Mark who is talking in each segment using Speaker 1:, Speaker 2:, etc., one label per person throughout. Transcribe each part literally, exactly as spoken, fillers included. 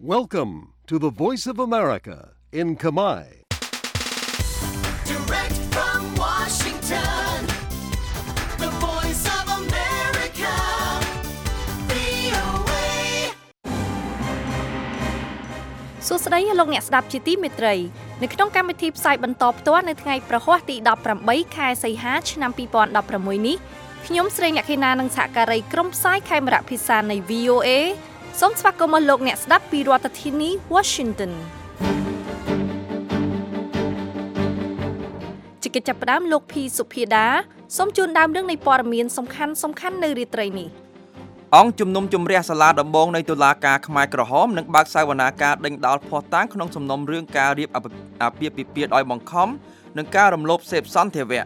Speaker 1: Welcome to the Voice of America in Khmer.
Speaker 2: Direct from Washington, the Voice of America, វី អូ เอ
Speaker 3: សួស្តីលោកអ្នកស្ដាប់ជាទីមេត្រីនៅក្នុងកម្មវិធីផ្សាយបន្តផ្ទាល់នៅថ្ងៃប្រហ័សទីដប់ប្រាំបីខែសីហាឆ្នាំពីរពាន់ដប់ប្រាំមួយនេះខ្ញុំស្រីអ្នកខេណានិងសហការីក្រុមផ្សាយខេមរៈភាសានៃ វី អូ เอ សូមស្វាគមន៍លោកអ្នកស្ដាប់ពីរដ្ឋធានី Washington ជាកិច្ចចាប់ផ្ដើមលោកភីសុភាដាសូមជូនដើមរឿងនៃព័ត៌មានសំខាន់សំខាន់នៅរាត្រីនេះ
Speaker 4: អង្គជំនុំជម្រះសាលាដំបងនៃតុលាការខ្មែរក្រហមនឹងបើកសវនាការដេញដោលភស្តុតាងក្នុងសំណុំរឿងការរៀបអាពាហ៍ពិពាហ៍ដោយបង្ខំនិងការរំលោភសេពសន្តិវៈ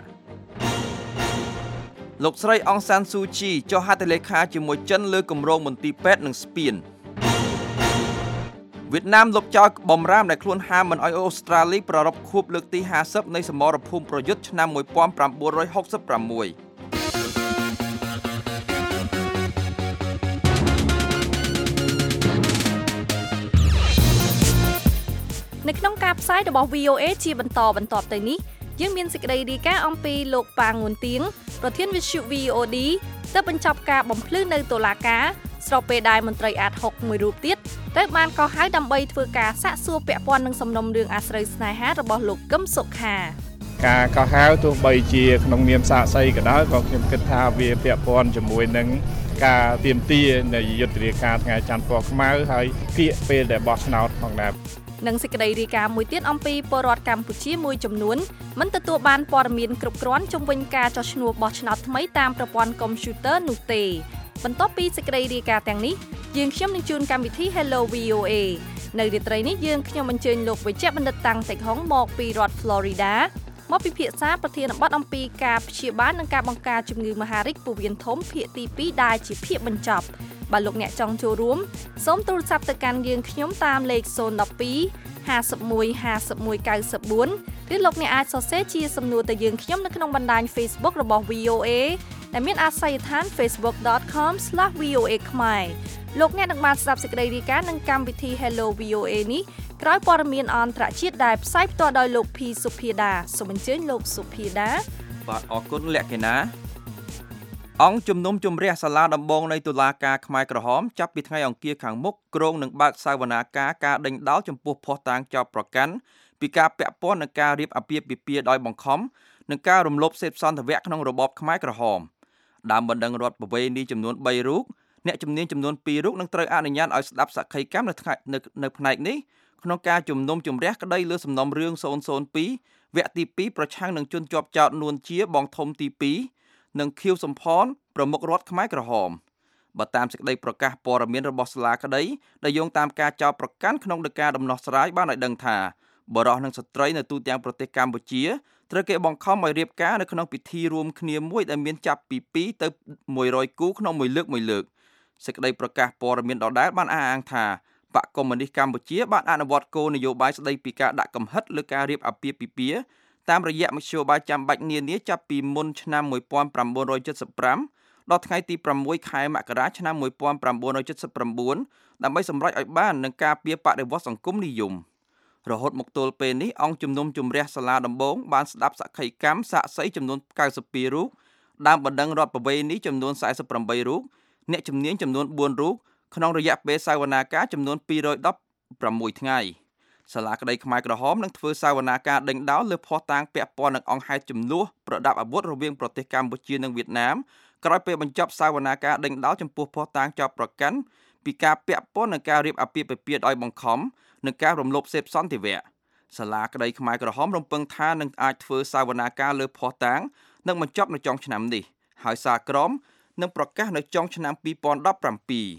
Speaker 4: លោកស្រីអង់សានស៊ូជីចុះហត្ថលេខាជាមួយចិនលើគម្រោងមន្ទីរពេទ្យនិងស្ពានវៀតណាមលុបចោលបំរាមដែលខ្លួនហាមមិនឲ្យអូស្ត្រាលីប្រារព្ធខួបលើកទីហាសិបនៃសមរភូមិប្រយុទ្ធឆ្នាំmột nghìn chín trăm sáu mươi sáu
Speaker 3: នៅក្នុងការផ្សាយរបស់ វី អូ เอ ជាបន្តបន្ទាប់ទៅនេះយើងមានសេចក្តីរាយការណ៍អំពីលោកប៉ាងងួនទៀងប្រធានវិទ្យុ វី អូ ឌី ទៅបញ្ចប់ការបំភ្លឺនៅតុលាការស្របពេលដែលមន្ត្រីអាតហុកមួយរូបទៀតត្រូវបានកោះហៅដើម្បីធ្វើការសាកសួរពាក់ព័ន្ធនឹងសំណុំរឿងអាស្រូវស្នេហារបស់លោកកឹមសុខា
Speaker 5: ការកោះហៅទោះបីជាក្នុងនាមសាក្សីក៏ដោយក៏ខ្ញុំគិតថាវាពាក់ព័ន្ធជាមួយនឹងការទាមទារនៃយុទ្ធនាការថ្ងៃច័ន្ទពណ៌ខ្មៅហើយគៀកពេលដែលបោះឆ្នោតផងដែរ
Speaker 3: និងសេចក្តីរាយការណ៍មួយទៀតអំពីពលរដ្ឋកម្ពុជាមួយចំនួនមិនទទួលបានព័ត៌មានគ្រប់គ្រាន់ជុំវិញការចោះឈ្មោះបោះឆ្នោតថ្មីតាមប្រព័ន្ធកុំព្យូទ័រនោះទេបន្ទាប់ពីសេចក្តីរាយការណ៍ទាំងនេះយើងខ្ញុំនឹងជូនកម្មវិធី Hello វី អូ เอ នៅរាត្រីនេះយើងខ្ញុំអញ្ជើញលោកវេជ្ជបណ្ឌិតតាំងតិចហុងមកពីរដ្ឋ Florida មកពិភាក្សាប្រធានបទអំពីការព្យាបាលនិងការបង្ការជំងឺមហារីកពោះវៀនធំភាគទីពីរដែលជាភាគបញ្ចប់បើលោកអ្នកចង់ចូលរួមសូមទូរស័ព្ទទៅកាន់យើងខ្ញុំតាមលេខศูนย์ หนึ่ง สอง ห้า หนึ่ง ห้า หนึ่ง เก้า สี่ឬលោកអ្នកអាចសរសេរជាសំណួរទៅយើងខ្ញុំនៅក្នុងបណ្ដាញ Facebook របស់ វី អូ เอ ដែលមានអាសយដ្ឋាន facebook dot com slash v o a khmer លោកអ្នកនឹងបានស្ដាប់សេចក្តីរាយការណ៍នឹងកម្មវិធី Hello វី អូ เอ នេះក្រោយព័ត៌មានអន្តរជាតិដែលផ្សាយផ្ទាល់ដោយលោកភីសុភាដាសូមអញ្ជើញលោកសុភាដា
Speaker 4: បាទអរគុណលក្ខិណាអង្គជំនុំជម្រះសាលាដំបងនៃតុលាការខ្មែរក្រហមចាប់ពីថ្ងៃអង្គារខាងមុខគ្រងនឹងបើកសវនាការការដេញដោលចំពោះភស្តុតាងចោទប្រកាន់ពីការពាក់ព័ន្ធនឹងការរៀបអាពាហ៍ពិពាហ៍ដោយបង្ខំនិងការរំលោភសេពសន្តិវៈក្នុងរបបខ្មែរក្រហមដើមបណ្ដឹងរដ្ឋប្រវេណីចំនួនបីរូបអ្នកជំនាញចំនួនពីររូបនឹងត្រូវអនុញ្ញាតឲ្យស្ដាប់សក្ខីកម្មនៅថ្ងៃនៅផ្នែកនេះក្នុងការជំនុំជម្រះក្តីលើសំណុំរឿងศูนย์ ศูนย์ ពីរវគ្គទីពីរប្រឆាំងនឹងជនជាប់ចោទនួនជាបងធំទីពីរនិងខៀវសំផនប្រមុខរដ្ឋខ្មែរក្រហមបើតាមសេចក្តីប្រកាសព័ត៌មានរបស់សាលាក្តីដែលយោងតាមការចោទប្រកាន់ក្នុងដីកាដំណោះស្រាយបានឲ្យដឹងថាបរិសុទ្ធនិងស្ត្រីនៅទូទាំងប្រទេសកម្ពុជាត្រូវគេបង្ខំឲ្យរៀបការនៅក្នុងពិធីរួមគ្នាមួយដែលមានចាប់ពីពីរទៅមួយរយគូក្នុងមួយលើកមួយលើកសេចក្តីប្រកាសព័ត៌មានដដែលបានអះអាងថាបកកុម្មុយនីសកម្ពុជាបានអនុវត្តគោលនយោបាយស្តីពីការដាក់កំហិតលើការរៀបអាពាហ៍ពិពាហ៍តាមរយៈមធ្យោបាយចាំបាច់នានាចាប់ពីមុនឆ្នាំmột nghìn chín trăm bảy mươi lămដល់ថ្ងៃទីប្រាំមួយខែមករាឆ្នាំmột nghìn chín trăm bảy mươi chínដើម្បីសម្រេចឲ្យបាននឹងការពារបដិវត្តសង្គមនិយមរហូតមកទល់ពេលនេះអង្គជំនុំជម្រះសាលាដំបងបានស្ដាប់សក្ខីកម្មសាក្សីចំនួនเก้าสิบสองរូបដើមបណ្ដឹងរដ្ឋប្រវេណីចំនួនสี่สิบแปดរូបអ្នកជំនាញចំនួនbốnរូបក្នុងរយៈពេលសវនាការចំនួនពីររយដប់ប្រាំមួយថ្ងៃសាលាក្តីខ្មែរក្រហមនឹងធ្វើសវនាការដេញដោលលើភស្តុតាងពាក់ព័ន្ធនឹងអង្គហេតុចំនួនប្រដាប់អាវុធរវាងប្រទេសកម្ពុជានិងវៀតណាមក្រោយពេលបញ្ចប់សវនាការដេញដោលចំពោះភស្តុតាងចោទប្រកាន់ពីការពាក់ព័ន្ធនឹងការរៀបអាពាហ៍ពិពាហ៍ដោយបង្ខំនិងការរំលោភសេពសន្តិវៈសាលាក្តីខ្មែរក្រហមរំពឹងថានឹងអាចធ្វើសវនាការលើភស្តុតាងនិងបញ្ចប់នៅចុងឆ្នាំនេះហើយសារក្រមនឹងប្រកាសនៅចុងឆ្នាំពីរពាន់ដប់ប្រាំពីរ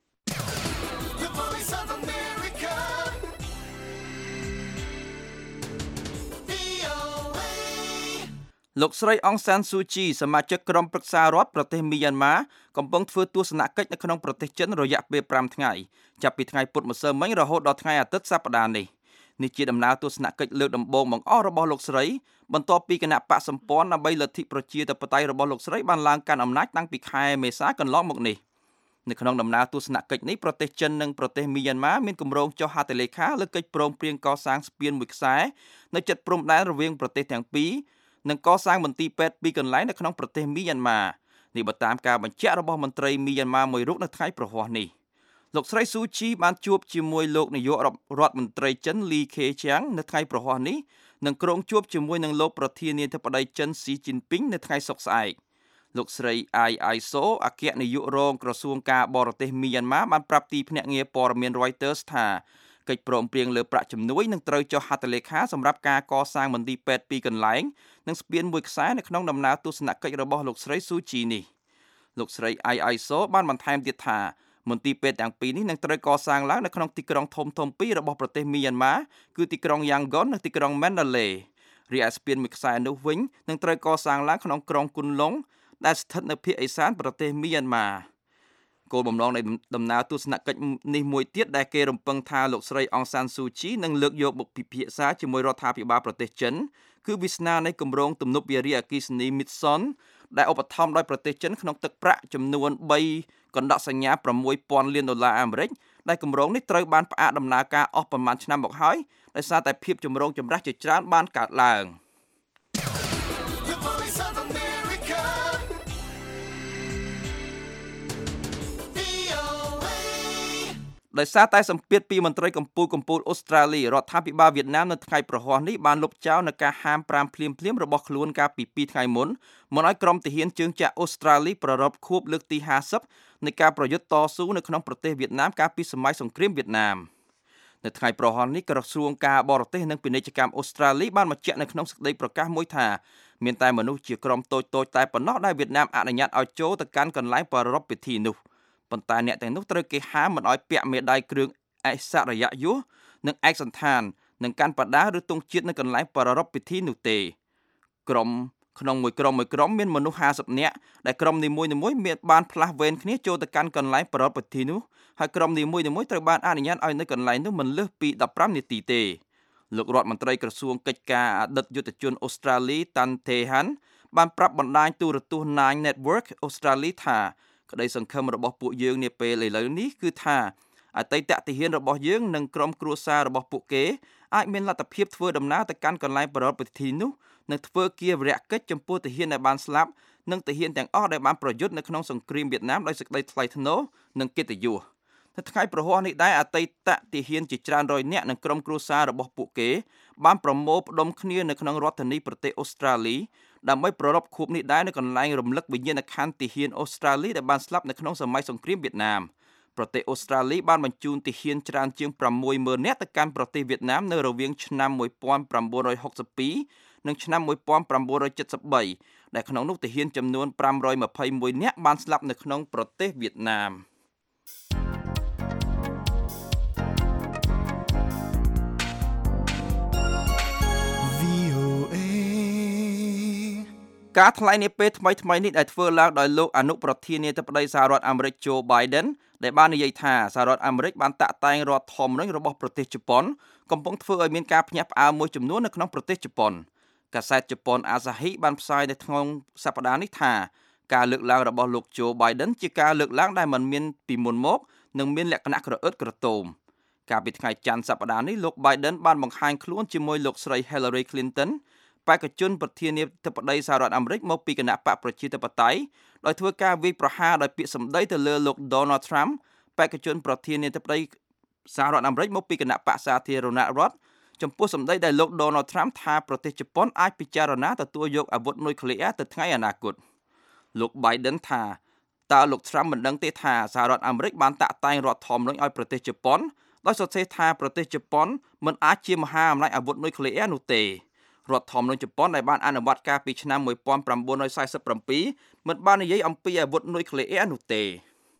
Speaker 4: លោកស្រីអង់សានស៊ូជីសមាជិកក្រុមប្រឹក្សារដ្ឋប្រទេសមីយ៉ាន់ម៉ាកំពុងធ្វើទស្សនកិច្ចនៅក្នុងប្រទេសចិនរយៈពេលប្រាំថ្ងៃចាប់ពីថ្ងៃពុធម្សិលមិញរហូតដល់ថ្ងៃអាទិត្យសប្តាហ៍នេះនេះជាដំណើរទស្សនកិច្ចលើកដំបូងបង្អស់របស់លោកស្រីបន្ទាប់ពីគណៈបកសម្ព័ន្ធដើម្បីលទ្ធិប្រជាធិបតេយ្យរបស់លោកស្រីបានឡើងកាន់អំណាចតាំងពីខែមេសាកន្លងមកនេះនៅក្នុងដំណើរទស្សនកិច្ចនេះប្រទេសចិននិងប្រទេសមីយ៉ាន់ម៉ាមានគម្រោងចុះហត្ថលេខាលើកិច្ចព្រមព្រៀងកសាងស្ពានមួយខ្សែនៅជិតព្រំដែនរវាងប្រទេសទាំងពីរនិងកសាងមន្ទីរពេទ្យពីរកន្លែងនៅក្នុងប្រទេសមីយ៉ាន់ម៉ានេះបើតាមការបញ្ជាក់របស់មន្ត្រីមីយ៉ាន់ម៉ាមួយរូបនៅថ្ងៃប្រហ័សនេះលោកស្រីស៊ូជីបានជួបជាមួយលោកនាយករដ្ឋមន្ត្រីចិនលីខេឈៀងនៅថ្ងៃប្រហ័សនេះនិងក្រុងជួបជាមួយនឹងលោកប្រធានាធិបតីចិនស៊ីជីនពីងនៅថ្ងៃសុក្រស្អែកលោកស្រីអៃអៃសូអគ្គនាយករងក្រសួងការបរទេសមីយ៉ាន់ម៉ាបានប្រាប់ទីភ្នាក់ងារព័ត៌មាន Reuters ថាកិច្ចព្រមព្រៀងលើប្រាក់ជំនួយនឹងត្រូវចុះហត្ថលេខាសម្រាប់ការកសាងមន្ទីរពេទ្យពីរកន្លែងនិងស្ពានមួយខ្សែនៅក្នុងដំណើរទស្សនកិច្ចរបស់លោកស្រីស៊ូជីនេះលោកស្រីអៃអៃសូបានបន្ថែមទៀតថាមន្ទីរពេទ្យទាំងពីរនេះនឹងត្រូវកសាងឡើងនៅក្នុងទីក្រុងធំៗពីររបស់ប្រទេសមីយ៉ាន់ម៉ាគឺទីក្រុងយ៉ាងហ្គននិងទីក្រុងមែនដាឡេរីឯស្ពានមួយខ្សែនោះវិញនឹងត្រូវកសាងឡើងក្នុងក្រុងគុនឡុងដែលស្ថិតនៅភាគឦសានប្រទេសមីយ៉ាន់ម៉ាគោលបំណងនៃដំណើរទស្សនកិច្ចនេះមួយទៀតដែលគេរំពឹងថាលោកស្រីអង់សានស៊ូជីនឹងលើកយកមកពិភាក្សាជាមួយរដ្ឋាភិបាលប្រទេសចិនគឺវាសនានៃគម្រោងទំនប់វារីអគ្គិសនី Midson ដែលឧបត្ថម្ភដោយប្រទេសចិនក្នុងទឹកប្រាក់ចំនួនបីកណ្ដកសញ្ញាប្រាំមួយពាន់លានដុល្លារអាមេរិកដែលគម្រោងនេះត្រូវបានផ្អាកដំណើរការអស់ប្រមាណឆ្នាំមកហើយដោយសារតែភាពចម្រូងចម្រាសជាច្រើនបានកើតឡើងដោយសារតែសម្ពាធពីមន្ត្រីកម្ពុជាកម្ពុជាអូស្ត្រាលីរដ្ឋាភិបាលវៀតណាមនៅថ្ងៃប្រហ័សនេះបានលុបចោលនូវការហាមប្រាមភ្លាមៗរបស់ខ្លួនកាលពីពីរថ្ងៃមុនមកឲ្យក្រុមទាហានជើងចាក់អូស្ត្រាលីប្រារព្ធខួបលើកទីហាសិបនៃការប្រយុទ្ធតស៊ូនៅក្នុងប្រទេសវៀតណាមកាលពីសម័យសង្គ្រាមវៀតណាមនៅថ្ងៃប្រហ័សនេះក្រសួងការបរទេសនិងពាណិជ្ជកម្មអូស្ត្រាលីបានបញ្ជាក់នៅក្នុងសេចក្តីប្រកាសមួយថាមានតែមនុស្សជាក្រុមតូចៗតែប៉ុណ្ណោះដែលវៀតណាមអនុញ្ញាតឲ្យចូលទៅកាន់កន្លែងប្រារព្ធពិធីនោះប៉ុន្តែអ្នកទាំងនោះត្រូវគេហាមមិនឲ្យពាក់មេដាយគ្រឿងអិសរិយយសនិងឯកសណ្ឋាននិងកាន់បដាឬទង់ជាតិនៅកន្លែងប្រារព្ធពិធីនោះទេក្រុមក្នុងមួយក្រុមមួយក្រុមមានមនុស្សហាសិបនាក់ដែលក្រុមនីមួយៗមានបានផ្លាស់វេនគ្នាចូលទៅកាន់កន្លែងប្រារព្ធពិធីនោះហើយក្រុមនីមួយៗត្រូវបានអនុញ្ញាតឲ្យនៅកន្លែងនោះមិនលើសពីដប់ប្រាំនាទីទេលោករដ្ឋមន្ត្រីក្រសួងកិច្ចការអតីតយុទ្ធជនអូស្ត្រាលីតាន់ថេហាន់បានប្រាប់បណ្ដាញទូរទស្សន៍ Nine Network អូស្ត្រាលីថាក្តីសង្ឃឹមរបស់ពួកយើងនាពេលឥឡូវនេះគឺថាអតីតទាហានរបស់យើងនិងក្រុមគ្រួសាររបស់ពួកគេអាចមានលទ្ធភាពធ្វើដំណើរទៅកាន់កន្លែងប្រារព្ធពិធីនោះនិងធ្វើគារវរកិច្ចចំពោះទាហានដែលបានស្លាប់និងទាហានទាំងអស់ដែលបានប្រយុទ្ធនៅក្នុងសង្គ្រាមវៀតណាមដោយសេចក្តីថ្លៃថ្នូរនិងកិត្តិយសនៅថ្ងៃប្រហ័សនេះដែរអតីតទាហានជាច្រើនរយនាក់និងក្រុមគ្រួសាររបស់ពួកគេបានប្រមូលផ្ដុំគ្នានៅក្នុងរដ្ឋធានីប្រទេសអូស្ត្រាលីដើម្បីប្រារព្ធខួបនេះដែរនៅកន្លែងរំលឹកវិញ្ញាណក្ខន្ធទាហានអូស្ត្រាលីដែលបានស្លាប់នៅក្នុងសម័យសង្គ្រាមវៀតណាមប្រទេសអូស្ត្រាលីបានបញ្ជូនទាហានច្រើនជាងប្រាំមួយម៉ឺននាក់ទៅកាន់ប្រទេសវៀតណាមនៅរវាងឆ្នាំមួយពាន់ប្រាំបួនរយហុកសិបពីរនិងឆ្នាំមួយពាន់ប្រាំបួនរយចិតសិបបីដែលក្នុងនោះទាហានចំនួនប្រាំរយម្ភៃមួយនាក់បានស្លាប់នៅក្នុងប្រទេសវៀតណាមការថ្លែងនាពេលថ្មីថ្មីនេះដែលធ្វើឡើងដោយលោកអនុប្រធានាធិបតីសហរដ្ឋអាមេរិក Joe Biden ដែលបាននិយាយថាសហរដ្ឋអាមេរិកបានតាក់តែងរដ្ឋធម្មនុញ្ញរបស់ប្រទេសជប៉ុនកំពុងធ្វើឲ្យមានការភ្ញាក់ផ្អើលមួយចំនួននៅក្នុងប្រទេសជប៉ុនកាសែតជប៉ុន Asahi បានផ្សាយនៅក្នុងសប្តាហ៍នេះថាការលើកឡើងរបស់លោក Joe Biden ជាការលើកឡើងដែលមិនមានពីមុនមកនិងមានលក្ខណៈក្រអឺតក្រទមកាលពីថ្ងៃច័ន្ទសប្តាហ៍នេះលោក Biden បានបង្ហាញខ្លួនជាមួយលោកស្រី Hillary Clintonបេក្ខជនប្រធានាធិបតីសហរដ្ឋអាមេរិកមកពីគណៈបកប្រជាធិបតេយ្យដោយធ្វើការវាយប្រហារដោយពាក្យសម្ដីទៅលើលោក Donald Trump បេក្ខជនប្រធានាធិបតីសហរដ្ឋអាមេរិកមកពីគណៈបកសាធារណរដ្ឋចំពោះសម្ដីដែលលោក Donald Trump ថាប្រទេសជប៉ុនអាចពិចារណាទទួលយកអាវុធនុយក្លេអ៊ែរទៅថ្ងៃអនាគតលោក Biden ថាតើលោក Trump មិនដឹងទេថាសហរដ្ឋអាមេរិកបានតាក់តែងរដ្ឋធម្មនុញ្ញឲ្យប្រទេសជប៉ុនដោយសរសេរថាប្រទេសជប៉ុនមិនអាចជាមហាអំណាចអាវុធនុយក្លេអ៊ែរនោះទេរដ្ឋធម្មនុញ្ញជប៉ុនដែលបានអនុវត្តកាលពីឆ្នាំមួយពាន់ប្រាំបួនរយសែសិបប្រាំពីរមិនបាននិយាយអំពីអាវុធនុយក្លេអ៊ែរនោះទេ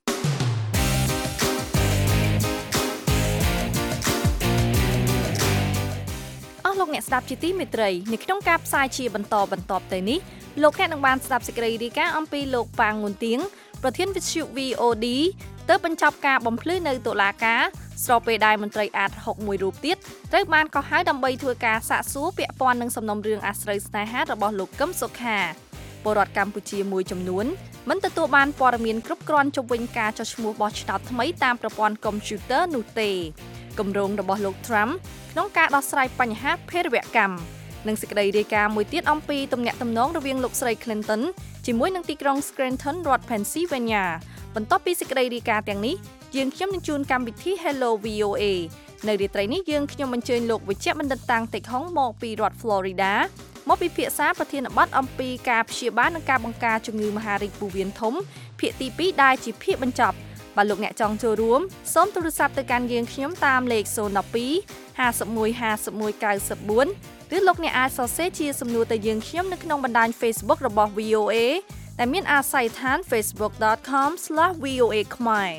Speaker 3: អស់លោកអ្នកស្ដាប់ជាទីមេត្រីនៅក្នុងការផ្សាយជាបន្តបន្ទាប់ទៅនេះលោកអ្នកនឹងបានស្ដាប់សេចក្តីរាយការណ៍អំពីលោកប៉ាងងុនទៀងប្រធានវិទ្យុ វី អូ ឌី ទើបបញ្ចប់ការបំភ្លឺនៅតុលាការស្របពេលដែលមន្ត្រីអាតហុកមួយរូបទៀតត្រូវបានកោះហៅដើម្បីធ្វើការសាកសួរពាក់ព័ន្ធនឹងសំណុំរឿងអាស្រូវស្នេហារបស់លោកកឹមសុខាពលរដ្ឋកម្ពុជាមួយចំនួនមិនទទួលបានព័ត៌មានគ្រប់គ្រាន់ជុំវិញការចុះឈ្មោះបោះឆ្នោតថ្មីតាមប្រព័ន្ធកុំព្យូទ័រនោះទេគម្រោងរបស់លោក Trump ក្នុងការដោះស្រាយបញ្ហាភេរវកម្មនិងសេចក្តីរាយការណ៍មួយទៀតអំពីទំនាក់ទំនងរវាងលោកស្រី Clinton ជាមួយនឹងទីក្រុង Scranton រដ្ឋ Pennsylvania បន្ទាប់ពីសេចក្តីរាយការណ៍ទាំងនេះយើងខ្ញុំនឹងជូនកម្មវិធី Hello វី អូ เอ នៅរាត្រីនេះយើងខ្ញុំអញ្ជើញលោកវិជ្ជបណ្ឌិតតាំងតិចហុងមកពីរដ្ឋ Florida មកពិភាក្សាប្រធានបទអំពីការព្យាបាលនិងការបង្ការជំងឺមហារីកពោះវៀនធំភាគទីពីរដែលជាភាគបញ្ចប់បើលោកអ្នកចង់ចូលរួមសូមទូរស័ព្ទទៅកាន់យើងខ្ញុំតាមលេខศูนย์ หนึ่ง สอง ห้า หนึ่ง ห้า หนึ่ง เก้า สี่ឬលោកអ្នកអាចសរសេរជាសំណួរទៅយើងខ្ញុំនៅក្នុងបណ្ដាញ Facebook របស់ វី អូ เอ ដែលមានអាស័យដ្ឋាន facebook dot com slash v o a khmer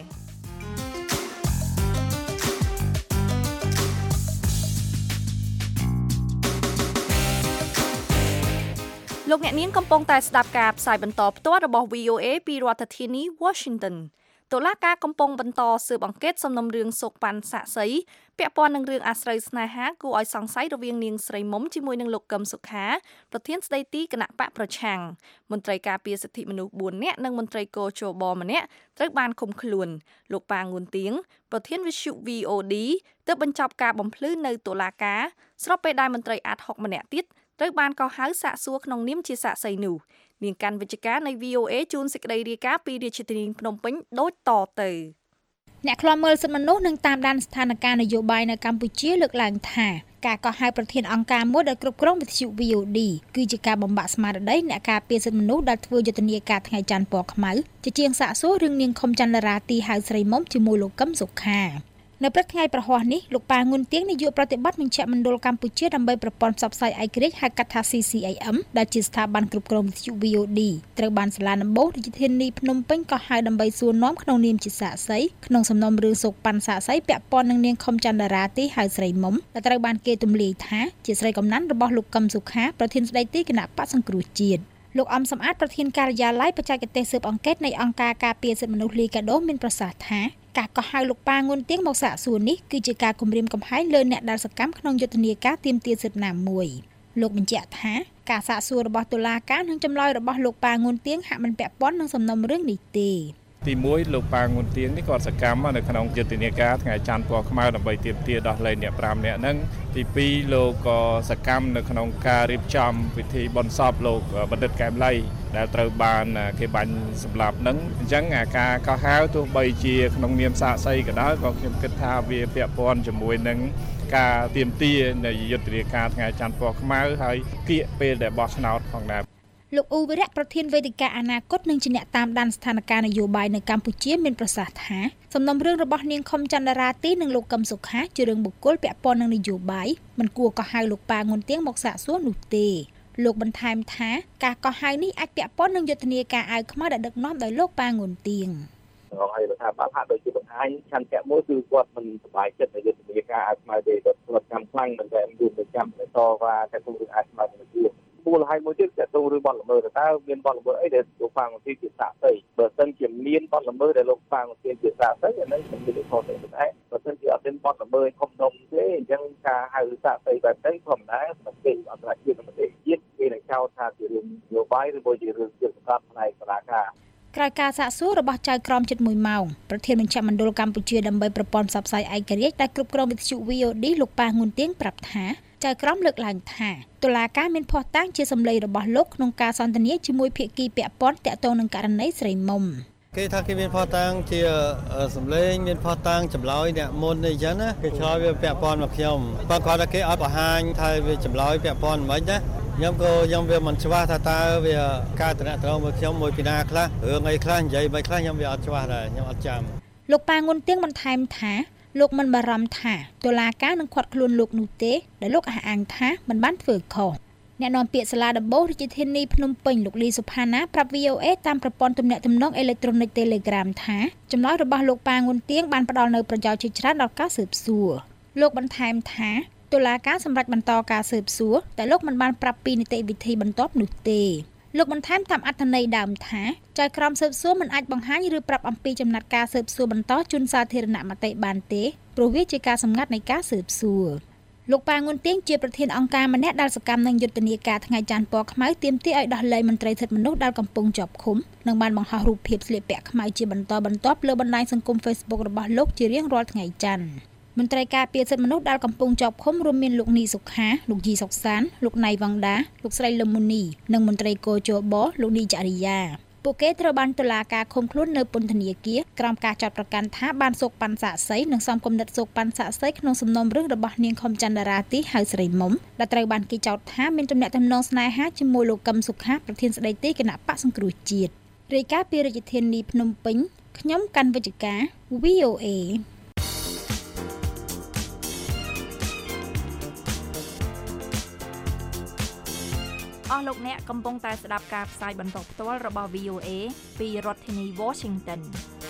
Speaker 3: លោកអ្នកនាងកំពុងតែស្ដាប់ការផ្សាយបន្តផ្ទាល់របស់ វី អូ เอ ពីរដ្ឋធានី Washington តុលាការកំពុងបន្តស៊ើបអង្កេតសំណុំរឿងសោកប៉ាន់សាក់សីពាក់ព័ន្ធនឹងរឿងអាស្រូវស្នេហាគួរឲ្យសង្ស័យរវាងនាងស្រីមុំជាមួយនឹងលោកកឹមសុខាប្រធានស្ដីទីគណៈបកប្រឆាំងមន្ត្រីការពារសិទ្ធិមនុស្សបួននាក់និងមន្ត្រីកោជបម្នាក់ត្រូវបានឃុំខ្លួនលោកប៉ាងួនទៀងប្រធានវិទ្យុ វី អូ ឌី ទើបបញ្ចប់ការបំភ្លឺនៅតុលាការស្របពេលដែលមន្ត្រីអាតហុកម្នាក់ទៀតត្រូវបានកោះហៅសាកសួរក្នុងនាមជាសាក្សីនោះនាងកាន់វិជ្ជការនៃ វី អូ เอ ជូនសេចក្តីរាយការណ៍ពីរាជធានីភ្នំពេញដូចតទៅអ្នកខ្លាំមើលសិទ្ធិមនុស្សនិងតាមដានស្ថានភាពនយោបាយនៅកម្ពុជាលើកឡើងថាការកោះហៅប្រធានអង្គការមួយដែលគ្រប់គ្រងវិទ្យុ វី អូ ឌី គឺជាការបំបាក់ស្មារតីអ្នកការពារសិទ្ធិមនុស្សដែលធ្វើយុទ្ធនាការថ្ងៃច័ន្ទពណ៌ខ្មៅជាជាងសាកសួររឿងនាងខុមចន្ទរាទីហៅស្រីមុំជាមួយលោកកឹមសុខានៅព្រឹកថ្ងៃប្រហ័សនេះលោកប៉ាងួនទៀងនាយកប្រតិបត្តិមជ្ឈមណ្ឌលកម្ពុជាដើម្បីប្រព័ន្ធផ្សព្វផ្សាយឯករាជ្យហៅកាត់ថា ซี ซี เอ เอ็ม ដែលជាស្ថាប័នគ្រប់គ្រងវិទ្យុ វី អូ ឌី ត្រូវបានសាលាដំបងរាជធានីភ្នំពេញកោះហៅដើម្បីសួរនាំក្នុងនាមជាសាក្សីក្នុងសំណុំរឿងសោកប៉ាន់សាក្សីពាក់ព័ន្ធនឹងនាងខុមចន្ទរាទីហៅស្រីមុំដែលត្រូវបានគេទម្លាយថាជាស្រីកំណាន់របស់លោកកឹមសុខាប្រធានស្ដីទីគណៈបក្សសង្គ្រោះជាតិលោកអំសំអាតប្រធានការិយាល័យបច្ចេកទេសស៊ើបអង្កេតនៃអង្គការការពារសិទ្ធិមនុស្សលីកាដូមានប្រសាសន៍ថាការកោះហៅលោកប៉ាងួនទៀងមកសាកសួរនេះគឺជាការគំរាមកំហែងលើអ្នកដែលសកម្មក្នុងយុទ្ធនាការទាមទារសិទ្ធិណាមួយលោកបញ្ជាក់ថាការសាកសួររបស់តុលាការនិងចម្លើយរបស់លោកប៉ាងួនទៀងហាក់មិនពាក់ព័ន្ធនឹងសំណុំរឿងនេះទេទីមួយលោកប៉ាងួនទៀងនេះគាត់សកម្មនៅក្នុងយុទ្ធនាការថ្ងៃច័ន្ទពណ៌ខ្មៅដើម្បីទាមទារដោះលែងអ្នកប្រាំនាក់ហ្នឹងទីពីរលោកក៏សកម្មនៅក្នុងការរៀបចំពិធីបុណ្យសពលោកបណ្ឌិតកែមលីដែលត្រូវបានគេបាញ់សម្លាប់ហ្នឹងអញ្ចឹងអាការកោះហៅទោះបីជាក្នុងនាមសាក្សីក៏ដោយក៏ខ្ញុំគិតថាវាពាក់ព័ន្ធជាមួយនឹងការទាមទារនៃយុទ្ធនាការថ្ងៃច័ន្ទពណ៌ខ្មៅហើយគៀកពេលដែលបោះឆ្នោតផងដែរលោកអ៊ូវិរៈប្រធានវេទិកាអនាគតនិងជាអ្នកតាមដានស្ថានភាពនយោបាយនៅកម្ពុជាមានប្រសាសន៍ថាសំណុំរឿងរបស់នាងខុមចន្ទរាទីនិងលោកកឹមសុខាជារឿងបុគ្គលពាក់ព័ន្ធនឹងនយោបាយមិនគួរកោះហៅលោកប៉ាងួនទៀងមកសាកសួរនោះទេលោកបន្ថែមថាការកោះហៅនេះអាចពាក់ព័ន្ធនឹងយុទ្ធនាការអាវខ្មៅដែលដឹកនាំដោយលោកប៉ាងួនទៀង
Speaker 6: ហើយរដ្ឋាភិបាលហាក់ដូចជាបង្ហាញឆន្ទៈមួយគឺគាត់មិនសប្បាយចិត្តនឹងយុទ្ធនាការអាវខ្មៅទេគាត់គាត់ចាំខ្លាំងមិនតែយូរទៅចាំទៅតវ៉ាតែគុំរឿងអាវខ្មៅទៅទៀតមូលហេតុមួយទៀតគឺទៅរឿងបទល្មើសតើមានបទល្មើសអីដែលលោកប៉ាងួនទៀងជាសាក្សីបើសិនជាមានបទល្មើសដែលលោកប៉ាងួនទៀងជាសាក្សីអានេះមិនមានខុសទេតែបើសិនជាអត់មានបទល្មើសធំដុំទេអញ្ចឹងការហៅសាក្សីបែបនេះធម្មតាសម្រាប់គេអន្តរជាតិនិងប្រទេសជាតិគេនឹងចោទថាជារឿងនយោបាយឬមួយជារឿងជាប្រកាសផ្នែកតុលាការ
Speaker 3: ក្រោយការសាកសួររបស់ចៅក្រមជិតមួយម៉ោងប្រធានមជ្ឈមណ្ឌលកម្ពុជាដើម្បីប្រព័ន្ធផ្សព្វផ្សាយឯករាជ្យដែលគ្រប់គ្រងវិទ្យុ វី អូ ឌី លោកប៉ាងួនទៀងប្រាប់ថាចៅក្រមលើកឡើងថាតុលាការមានភស្តុតាងជាសម្លេងរបស់លោកក្នុងការសន្ទនាជាមួយភាគីពាក់ព័ន្ធទាក់ទងនឹងករណីស្រីមុំ
Speaker 7: គេថាគេមានភស្តុតាងជាសម្លេងមានភស្តុតាងចម្លើយអ្នកមុននេះអញ្ចឹងណាគេឆ្លើយវាពាក់ព័ន្ធមកខ្ញុំបើគាត់ថាគេអត់បង្ហាញថាវាចម្លើយពាក់ព័ន្ធមិនណាខ្ញុំក៏ខ្ញុំវាមិនច្បាស់ថាតើវាការតំណត្រង់មួយខ្ញុំមួយពីណាខ្លះរឿងអីខ្លះនិយាយមិនខ្លះខ្ញុំវាអត់ច្បាស់ដែរខ្ញុំអត់ចាំ
Speaker 3: លោកប៉ាងួនទៀងបន្ថែមថាលោកមិនបារម្ភថាតុលាការនឹងឃាត់ខ្លួនលោកនោះទេដែលលោកអះអាងថាមិនបានធ្វើខុសអ្នកនាំពាក្យសាលាដំបងរាជធានីភ្នំពេញលោកលីសុផាណាប្រាប់ វី អូ เอ តាមប្រព័ន្ធទំនាក់ទំនងអេឡិចត្រូនិក Telegram ថាចម្លើយរបស់លោកប៉ាងួនទៀងបានផ្ដល់នូវប្រយោជន៍ជាច្រើនដល់ការស៊ើបសួរលោកបន្ថែមថាតុលាការសម្រេចបន្តការស៊ើបសួរតែលោកមិនបានប្រាប់ពីនីតិវិធីបន្ទាប់នោះទេលោកបន្ថែមតាមអត្ថន័យដើមថាចៅក្រមស៊ើបសួរមិនអាចបង្ហាញឬប្រាប់អំពីចំណាត់ការស៊ើបសួរបន្តជូនសាធារណមតិបានទេព្រោះវាជាការសម្ងាត់នៃការស៊ើបសួរ
Speaker 8: លោកប៉ាងុនទៀងជាប្រធានអង្គការម្នាក់ដែលសកម្មនឹងយុទ្ធនាការថ្ងៃច័ន្ទពណ៌ខ្មៅទាមទារឲ្យដោះលែងមន្ត្រីសិទ្ធិមនុស្សដែលកំពុងជាប់ឃុំនិងបានបង្ហោះរូបភាពស្លៀកពាក់ខ្មៅជាបន្តបន្ទាប់លើបណ្ដាញសង្គម Facebook របស់លោកជារៀងរាល់ថ្ងៃច័ន្ទមន្ត្រីការពារសិទ្ធិមនុស្សដែលកំពុងជាប់ឃុំរួមមានលោកនីសុខាលោកជីសុកសានលោកណៃវ៉ាងដាលោកស្រីលឹមមូនីនិងមន្ត្រីកោជបលោកនីចរិយាពួកគេត្រូវបានតុលាការឃុំខ្លួននៅពន្ធនាគារក្រោមការចាត់ប្រកាន់ថាបានសោកប៉ាន់សាក់សីនិងសំគំនិតសោកប៉ាន់សាក់សីក្នុងសំណុំរឿងរបស់នាងខំចន្ទរាទីហៅស្រីមុំដែលត្រូវបានគេចោទថាមានទំនាក់ទំនងស្នេហាជាមួយលោកកឹមសុខាប្រធានស្ដីទីគណៈបកសង្គ្រោះជាតិរាយការណ៍ពីរាជធានីភ្នំពេញខ្ញុំកាន់វិជ្ជការ វី អូ เอ
Speaker 3: អស់លោកអ្នកកំពុងតែស្ដាប់ការផ្សាយបន្តផ្ទាល់របស់ វី អូ เอ ពីរដ្ឋធានី Washington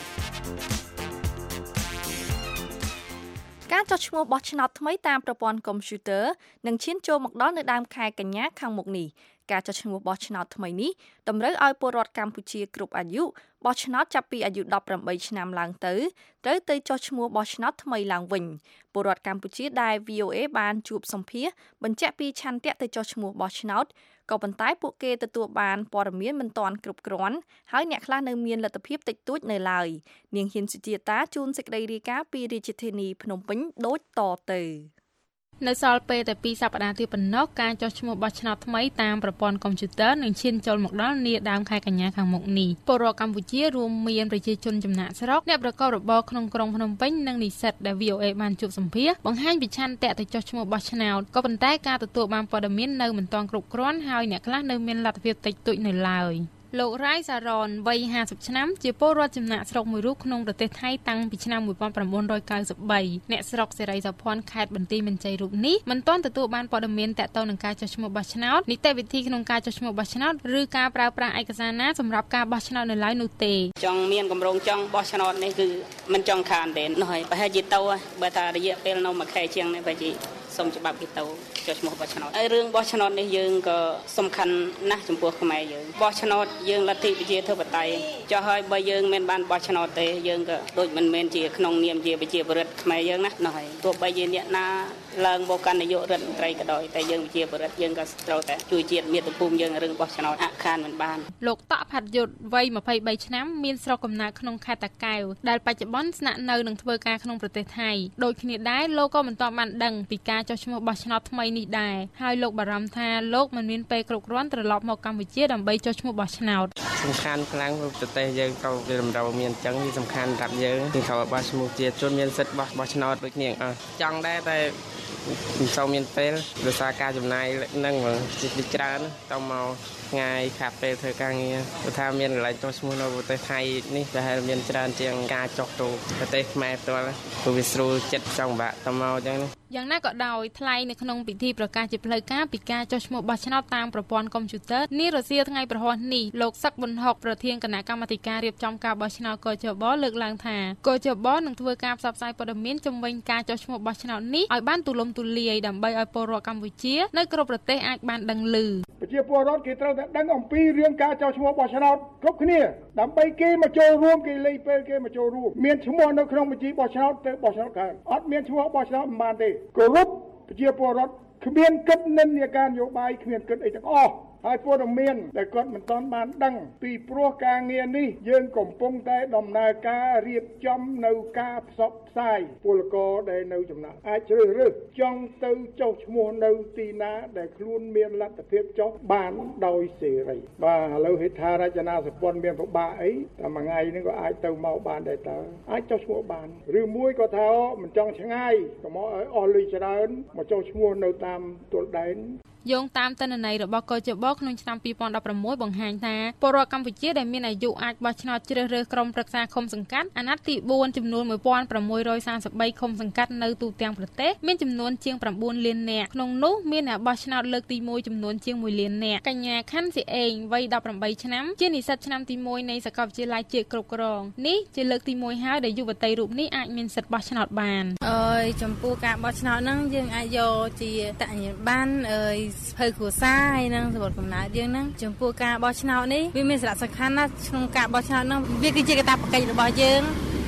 Speaker 3: ការចុះឈ្មោះបោះឆ្នោតថ្មីតាមប្រព័ន្ធកុំព្យូទ័រនឹងឈានចូលមកដល់នៅដើមខែកញ្ញាខាងមុខនេះការចុះឈ្មោះបោះឆ្នោតថ្មីនេះតម្រូវឲ្យពលរដ្ឋកម្ពុជាគ្រប់អាយុបោះឆ្នោតចាប់ពីអាយុដប់ប្រាំបីឆ្នាំឡើងទៅត្រូវទៅចុះឈ្មោះបោះឆ្នោតថ្មីឡើងវិញពលរដ្ឋកម្ពុជាដែល វី អូ เอ បានជួបសម្ភាសបញ្ជាក់ពីឆន្ទៈទៅចុះឈ្មោះបោះឆ្នោតក៏ប៉ុន្តែពួកគេទទួលបានព័ត៌មានមិនទាន់គ្រប់គ្រាន់ហើយអ្នកខ្លះនៅមានលទ្ធភាពតិចតួចនៅឡើយនាងហ៊ានសុជាតាជួនសេចក្តីរាយការណ៍ពីរាជធានីភ្នំពេញដូចតទៅនៅសល់ពេលតែពីរសប្តាហ៍ទៀតប៉ុណ្ណោះការចុះឈ្មោះបោះឆ្នោតថ្មីតាមប្រព័ន្ធកុំព្យូទ័រនឹងឈានចូលមកដល់នាដើមខែកញ្ញាខាងមុខនេះពលរដ្ឋកម្ពុជារួមមានប្រជាជនចំណាក់ស្រុកអ្នកប្រកបរបរក្នុងក្រុងភ្នំពេញនិងនិស្សិតដែល វី អូ เอ បានជួបសម្ភាសបង្ហាញពីឆន្ទៈទៅចុះឈ្មោះបោះឆ្នោតក៏ប៉ុន្តែការទទួលបានព័ត៌មាននៅមិនទាន់គ្រប់គ្រាន់ហើយអ្នកខ្លះនៅមានលទ្ធភាពតិចតួចនៅឡើយលោករ៉ៃសារ៉នវ័យห้าสิบឆ្នាំជាពលរដ្ឋចំណាក់ស្រុកមួយរូបក្នុងប្រទេសថៃតាំងពីឆ្នាំnineteen ninety-threeអ្នកស្រុកសេរីសុភ័ណ្ឌខេត្តបន្ទាយមានជ័យរូបនេះមិនទាន់ទទួលបានព័ត៌មានទាក់ទងនឹងការចុះឈ្មោះបោះឆ្នោតនីតិវិធីក្នុងការចុះឈ្មោះបោះឆ្នោតឬការប្រើប្រាស់ឯកសារណាសម្រាប់ការបោះឆ្នោតនៅឡើយនោះទេ
Speaker 9: ចង់មានកម្រងចង់បោះឆ្នោតនេះគឺមិនចង់ខានទេនោះហើយប្រហែលជាទៅបើថារយៈពេលនៅមួយខែជាងនេះប្រហែលជាសូមច្បាប់គេទៅចុះឈ្មោះបោះឆ្នោតហើយរឿងបោះឆ្នោតនេះយើងក៏សំខាន់ណាស់ចំពោះខ្មែរយើងបោះឆ្នោតយើងលទ្ធិប្រជាធិបតេយ្យចុះហើយបើយើងមិនបានបោះឆ្នោតទេយើងក៏ដូចមិនមែនជាក្នុងនាមជាប្រជាពលរដ្ឋខ្មែរយើងណានោះហើយទោះបីជាអ្នកណាឡើងមកកាន់នាយករដ្ឋមន្ត្រីក៏ដោយតែយើងប្រជាពលរដ្ឋយើងក៏ត្រូវតែជួយជាតិមាតុភូមិយើងរឿងបោះឆ្នោតអខានមិនបាន
Speaker 3: លោកតក់ផាត់យុទ្ធវ័យtwenty-threeឆ្នាំមានស្រុកកំណើតក្នុងខេត្តតាកែវដែលបច្ចុប្បន្នស្នាក់នៅនិងធ្វើការក្នុងប្រទេសថៃដូចគ្នាដែរលោកក៏មិនទាន់បានដឹងពីការចុះឈ្មោះបោះឆ្នោតថ្មីនេះដែរហើយលោកបារម្ភថាលោកមិនមានពេលគ្រប់គ្រាន់ត្រឡប់មកកម្ពុជាដើម្បីចុះឈ្មោះបោះឆ្នោត
Speaker 10: សំខាន់ខ្លាំងប្រទេសយើងក៏វាតម្រូវមានអញ្ចឹងវាសំខាន់សម្រាប់យើងគឺត្រូវបោះឈ្មោះជាជនមានសិទ្ធិបោះបោះឆ្នោតដូចគ្នាអស់ចង់ដែរតែមិនសូវមានពេលដោយសារការចំណាយនឹងជាច្រើនទៅមកថ្ងៃខាត់ពេលធ្វើការងារព្រោះថាមានកន្លែងចុះឈ្មោះនៅប្រទេសថៃនេះប្រហែលមានច្រើនជាងការចុះទៅប្រទេសខ្មែរផ្ទាល់ព្រោះវាស្រួលចិត្តចង់បាក់ទៅមកអញ្ចឹង
Speaker 3: យ៉ាងណាក៏ដោយថ្លែងនៅក្នុងពិធីប្រកាសជាផ្លូវការពីការចុះឈ្មោះបោះឆ្នោតតាមប្រព័ន្ធកុំព្យូទ័រនារសៀលថ្ងៃប្រហ័សនេះលោកសឹកប៊ុនហុកប្រធានគណៈកម្មាធិការរៀបចំការបោះឆ្នោតកោជបលើកឡើងថាកោជបនឹងធ្វើការផ្សព្វផ្សាយព័ត៌មានជំវិញការចុះឈ្មោះបោះឆ្នោតនេះឲ្យបានទូលំទូលាយដើម្បីឲ្យពលរដ្ឋកម្ពុជានៅគ្រប់ប្រទេសអាចបានដឹងឮ
Speaker 11: ប្រជាពលរដ្ឋគេត្រូវតែដឹងអំពីរឿងការចុះឈ្មោះបោះឆ្នោតគ្រប់គ្នាដើម្បីគេមកចូលរួមគេលេខពេលគេមកចូលរួមមានឈ្មោះនៅក្នុងបញ្ជីបោះឆ្នោតទៅបោះឆ្នោតកើតអត់មានឈ្មោះបោះឆ្នោតមិនបានទេគោរពប្រជាពលរដ្ឋគ្មានគិតនិន្នាការនយោបាយគ្មានគិតអីទាំងអស់ហើយព័ត៌មានដែលគាត់មិនទាន់បានដឹងពីព្រោះការងារនេះយើងកំពុងតែដំណើរការរៀបចំនៅការផ្សព្វផ្សាយពលករដែលនៅចំណាក់អាចជ្រើសរើសចង់ទៅចុះឈ្មោះនៅទីណាដែលខ្លួនមានលទ្ធភាពចុះបានដោយសេរីបាទឥឡូវហេដ្ឋារចនាសម្ព័ន្ធមានពិបាកអីតែមួយថ្ងៃនេះក៏អាចទៅមកបានដែរតើអាចចុះឈ្មោះបានឬមួយក៏ថាមិនចង់ឆ្ងាយកុំឲ្យអស់លុយច្រើនមកចុះឈ្មោះនៅតាមទួលដែន
Speaker 3: យោងតាមទិន្នន័យរបស់កោជបក្នុងឆ្នាំtwenty sixteenបង្ហាញថាពលរដ្ឋកម្ពុជាដែលមានអាយុអាចបោះឆ្នោតជ្រើសរើសក្រុមប្រឹក្សាឃុំសង្កាត់អាណត្តិទីfourចំនួនone thousand six hundred thirty-threeឃុំសង្កាត់នៅទូទាំងប្រទេសមានចំនួនជាងnineលាននាក់ក្នុងនោះមានអ្នកបោះឆ្នោតលើកទីoneចំនួនជាងoneលាននាក់កញ្ញាខាន់សៀអេងវ័យeighteenឆ្នាំជានិស្សិតឆ្នាំទីoneនៃសាកលវិទ្យាល័យជាតិគ្រប់គ្រងនេះជាលើកទីoneហើយដែលយុវតីរូបនេះអាចមានសិទ្ធិបោះឆ្នោតបាន
Speaker 12: អើយចំពោះការបោះឆ្នោតហ្នឹងយើងអាចយកជាតញ្ញាបានអើយភៅគ្រួសារហើយនឹងសម្បត្តិកំណើតយើងហ្នឹងចំពោះការបោះឆ្នោតនេះវាមានសារៈសំខាន់ណាស់ក្នុងការបោះឆ្នោតហ្នឹងវាគឺជាកាតព្វកិច្ចរបស់យើង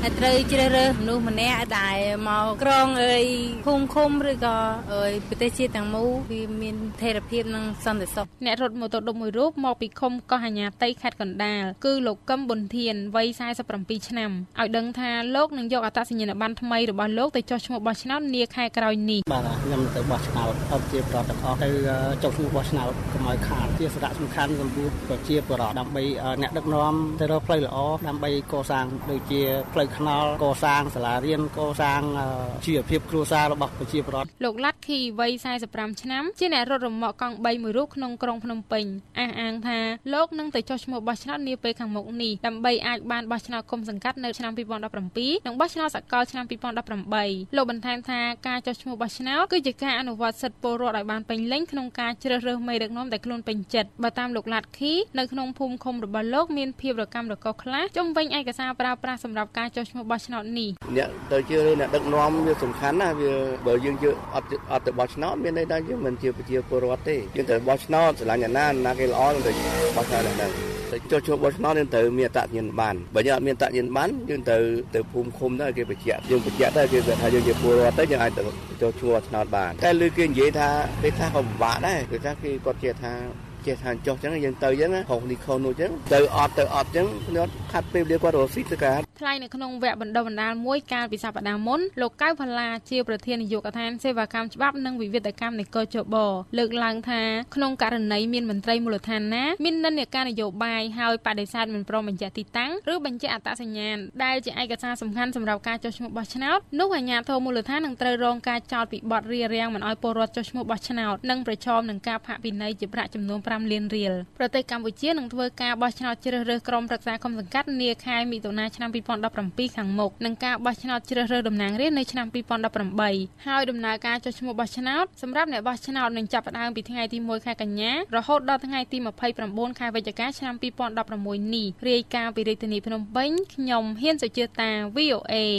Speaker 12: ហើយត្រូវជ្រើសរើសមនុស្សម្នាក់ដែលមកក្រងអើយភូមិឃុំឬក៏អើយប្រទេសជាតិទាំងមូលវាមានថេរភាពនិងសន្តិសុខ
Speaker 8: អ្នករត់ម៉ូតូឌុបមួយរូបមកពីឃុំកោះអាញាតីខេត្តកណ្ដាលគឺលោកកឹមប៊ុនធានវ័យសែសិបប្រាំពីរឆ្នាំឲ្យដឹងថាលោកនឹងយកអត្តសញ្ញាណប័ណ្ណថ្មីរបស់លោកទៅចុះឈ្មោះបោះឆ្នោតនាខែក្រោយនេះ
Speaker 13: បាទខ្ញុំទៅបោះឆ្នោតអត់ជាប្រវត្តិទាំងអស់ទៅចុះឈ្មោះបោះឆ្នោតកុំឲ្យខាតជាសារៈសំខាន់សម្រាប់ប្រជាពលរដ្ឋដើម្បីអ្នកដឹកនាំទៅរកផ្លូវល្អដើម្បីកសាងដូចជាផ្លូវថ្នល់កសាងសាលារៀនកសាងជីវភាពគ្រួសាររបស់ប្រជាពលរដ្ឋ
Speaker 8: លោកឡាត់ខីវ័យសែសិបប្រាំឆ្នាំជាអ្នករត់រមាក់កង់បីមួយរូបក្នុងក្រុងភ្នំពេញអះអាងថាលោកនឹងទៅចុះឈ្មោះបោះឆ្នោតនាពេលខាងមុខនេះដើម្បីអាចបានបោះឆ្នោតគុំសង្កាត់នៅឆ្នាំពីរពាន់ដប់ប្រាំពីរនិងបោះឆ្នោតសកលឆ្នាំពីរពាន់ដប់ប្រាំបីលោកបន្ថែមថាការចុះឈ្មោះបោះឆ្នោតគឺជាការអនុវត្តសិទ្ធិពលរដ្ឋឲ្យបានពេញលេញក្នុងការជ្រើសរើសមេដឹកនាំដែលខ្លួនពេញចិត្តបើតាមលោកឡាត់ខីនៅក្នុងភូមិឃុំរបស់លោកមានភាពរកម្មរកុសខ្លះជំវិញឯកសារប្រើប្រាស់សម្រាប់ការចុះឈ្មោះបោះឆ្នោតនេះ
Speaker 13: អ្នកទៅជឿអ្នកដឹកនាំវាសំខាន់ណាវាបើយើងជឿអត់អត់ទៅបោះឆ្នោតមានន័យថាយើងមិនជាប្រជាពលរដ្ឋទេយើងត្រូវបោះឆ្នោតស្រឡាញ់អ្នកណាណាគេល្អនឹងទៅបោះឆ្នោតហ្នឹងទៅចុះឈ្មោះបោះឆ្នោតយើងត្រូវមានអត្តសញ្ញាណប័ណ្ណបើយើងអត់មានអត្តសញ្ញាណប័ណ្ណយើងទៅទៅភូមិឃុំទៅគេបញ្ជាក់យើងបញ្ជាក់ទៅគេថាយើងជាពលរដ្ឋទៅយើងអាចទៅចុះឈ្មោះឆ្នោតបានតែលើគេនិយាយថាពេលខ្លះក៏ពិបាកដែរពេលខ្លះគេគាត់ជឿថាចេះថាចុះចឹងយើងទៅចឹងហោនេះខុសនោះចឹងទៅអត់ទៅអត់ចឹងខ្ញុំខាត់ពេលវេលាគាត់រកស៊ីទៅការ
Speaker 8: ថ្លែងនៅក្នុងវគ្គបណ្ដុះបណ្ដាលមួយកាលពីសប្តាហ៍មុនលោកកៅផល្លាជាប្រធាននាយកដ្ឋានសេវាកម្មច្បាប់និងវិវាទកម្មនៃកោជបលើកឡើងថាក្នុងករណីមានមន្ត្រីមូលដ្ឋានណាមាននិន្នាការនយោបាយហើយបដិសេធមិនព្រមបញ្ជាក់ទីតាំងឬបញ្ជាក់អត្តសញ្ញាណដែលជាឯកសារសំខាន់សម្រាប់ការចុះឈ្មោះបោះឆ្នោតនោះអាជ្ញាធរមូលដ្ឋាននឹងត្រូវរងការចោទពីបទរារាំងមិនឲ្យពលរដ្ឋចុះឈ្មោះបោះឆ្នោតនិងប្រឈមនឹងការផាកពិន័យជាប្រាក់ចំនួនប្រាំលានរៀលប្រទេសកម្ពុជានឹងធ្វើការបោះឆ្នោតជ្រើសរើសក្រុមប្រឹក្សាគុំសង្កាត់នាខែមិថុនាឆ្នាំពីរពាន់ដប់ប្រាំពីរខាងមុខនិងការបោះឆ្នោតជ្រើសរើសតំណាងរាស្ត្រនៅឆ្នាំពីរពាន់ដប់ប្រាំបីហើយដំណើរការចុះឈ្មោះបោះឆ្នោតសម្រាប់អ្នកបោះឆ្នោតនឹងចាប់ផ្ដើមពីថ្ងៃទីមួយខែកញ្ញារហូតដល់ថ្ងៃទីម្ភៃប្រាំបួនខែវិច្ឆិកាឆ្នាំពីរពាន់ដប់ប្រាំមួយនេះរាយការណ៍ពីរាជធានីភ្នំពេញខ្ញុំហ៊ានសុជាតា វី អូ អេ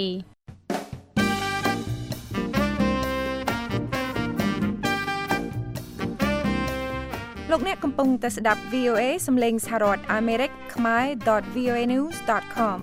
Speaker 3: លោកអ្នកកំពុងតែស្ដាប់ វី អូ អេ សំឡេងសហរដ្ឋអាមេរិកខ្មែរ .វី អូ អេ news dot com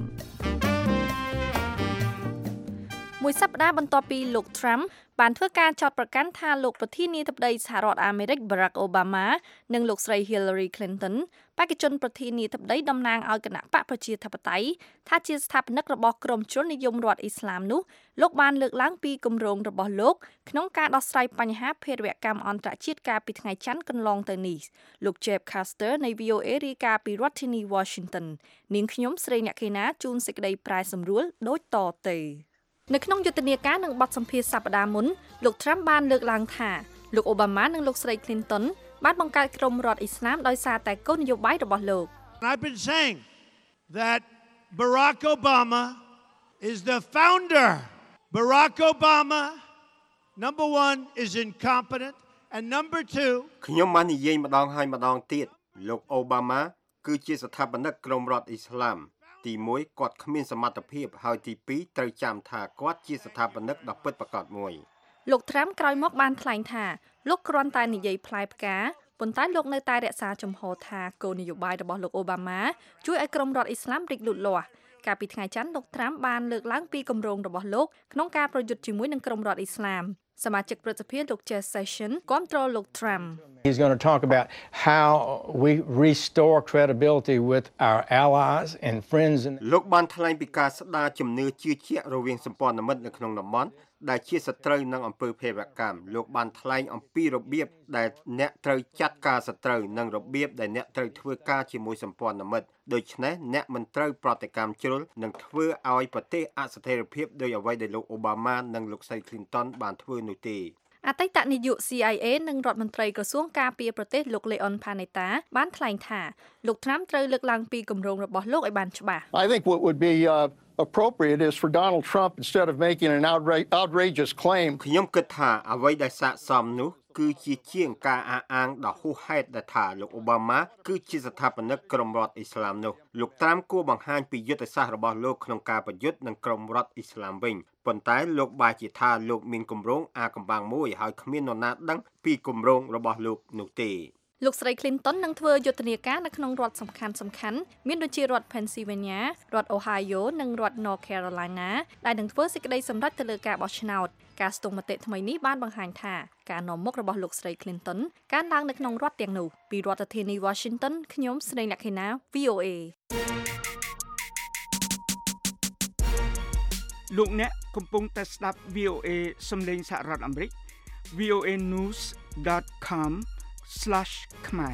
Speaker 3: មួយសប្តាហ៍បន្ទាប់ពីលោក Trump បានធ្វើការចោទប្រកាន់ថាលោកប្រធានាធិបតីសហរដ្ឋអាមេរិក Barack Obama និងលោកស្រី Hillary Clinton បេក្ខជនប្រធានាធិបតីតំណាងឲ្យគណៈបកប្រជាធិបតេយ្យថាជាស្ថាបនិករបស់ក្រុមជននិយមរដ្ឋអ៊ីស្លាមនោះលោកបានលើកឡើងពីគម្រោងរបស់លោកក្នុងការដោះស្រាយបញ្ហាភេរវកម្មអន្តរជាតិកាលពីថ្ងៃច័ន្ទកន្លងទៅនេះលោក Jeff Caster នៃ វី អូ អេ រាយការណ៍ពីរដ្ឋធានី Washington នាងខ្ញុំស្រីអ្នកខេណាជួនសេចក្តីប្រែសម្រួលដូចតទៅនៅក្នុងយុទ្ធនាការនឹងបទសម្ភាសន៍សប្តាហ៍មុនលោក Trump បានលើកឡើងថាលោក Obama និងលោកស្រី Clinton បានបង្កើតក្រុមរដ្ឋអ៊ីស្លាមដោយសារតែគោលនយោបាយរបស់លោក
Speaker 14: I've been saying that Barack Obama is the founder. Barack Obama number one is incompetent and number two
Speaker 15: ខ្ញុំបាននិយាយម្ដងហើយម្ដងទៀតលោក Obama គឺជាស្ថាបនិកក្រុមរដ្ឋអ៊ីស្លាមទីមួយគាត់គ្មានសមត្ថភាពហើយទីពីរត្រូវចាំថាគាត់ជាស្ថាបនិកដ៏ពិតប្រាកដមួយ
Speaker 3: លោក Trump ក្រោយមកបានថ្លែងថាលោកគ្រាន់តែនិយាយផ្លែផ្កាប៉ុន្តែលោកនៅតែរក្សាជំហរថាគោលនយោបាយរបស់លោក Obama ជួយឲ្យក្រុមរដ្ឋអ៊ីស្លាមរីកលូតលាស់កាលពីថ្ងៃច័ន្ទលោក Trump បានលើកឡើងពីគម្រោងរបស់លោកក្នុងការប្រយុទ្ធជាមួយនឹងក្រុមរដ្ឋអ៊ីស្លាមសមាជិកព្រឹទ្ធសភាលោក Jeff Sessions គាំទ្រលោក Trump
Speaker 16: He's going to talk about how we restore credibility with our allies and friends and
Speaker 15: លោកបានថ្លែងពីការស្ដារជំនឿជឿជាក់រវាងសម្ព័ន្ធមិត្តនៅក្នុងតំបន់ដែលជាសត្រូវនឹងអំពើភេរវកម្មលោកបានថ្លែងអំពីរបៀបដែលអ្នកត្រូវចាត់ការសត្រូវនិងរបៀបដែលអ្នកត្រូវធ្វើការជាមួយសម្ព័ន្ធមិត្តដូច្នេះអ្នកមិនត្រូវប្រតិកម្មជ្រុលនិងធ្វើឲ្យប្រទេសអស្ថិរភាពដោយអ្វីដែលលោក Obama និងលោកស្រី Clinton បានធ្វើនោះទេ
Speaker 3: អតីតនាយក C I A និងរដ្ឋមន្ត្រីក្រសួងការពារប្រទេសលោក Leon Panetta បានថ្លែងថាលោក Trump ត្រូវលើកឡើងពីគម្រោងរបស់លោកឲ្យបានច្បាស់
Speaker 17: I think what would be uh, appropriate is for Donald Trump instead of making an outra- outrageous claim
Speaker 15: ខ្ញុំគិតថាអ្វីដែលស័ក្តិសមនោះគឺជាជាងការអះអាងដ៏ហួសហេតុដែលថាលោក Obama គឺជាស្ថាបនិកក្រុមរដ្ឋអ៊ីស្លាមនោះលោក Trump គួរបង្ហាញពីយុទ្ធសាស្ត្ររបស់លោកក្នុងការប្រយុទ្ធនឹងក្រុមរដ្ឋអ៊ីស្លាមវិញប៉ុន្តែលោកបែរជាថាលោកមានគម្រោងអាកំបាំងមួយហើយគ្មាននរណាដឹងពីគម្រោងរបស់លោកនោះទេ
Speaker 3: លោកស្រី Clinton នឹងធ្វើយុទ្ធនាការនៅក្នុងរដ្ឋសំខាន់សំខាន់មានដូចជារដ្ឋ Pennsylvania រដ្ឋ Ohio និងរដ្ឋ North Carolina ដែលនឹងធ្វើសេចក្តីសម្រេចទៅលើការបោះឆ្នោតការស្ទង់មតិថ្មីនេះបានបង្ហាញថាការនាំមុខរបស់លោកស្រី Clinton កើនឡើងនៅក្នុងរដ្ឋទាំងនោះពីរដ្ឋធានី Washington ខ្ញុំស្រីលក្ខិណា V O A
Speaker 18: លោកអ្នកកំពុងតែស្ដាប់ V O A សំឡេងសហរដ្ឋអាមេរិក v o a news dot com slash ខ្មែរ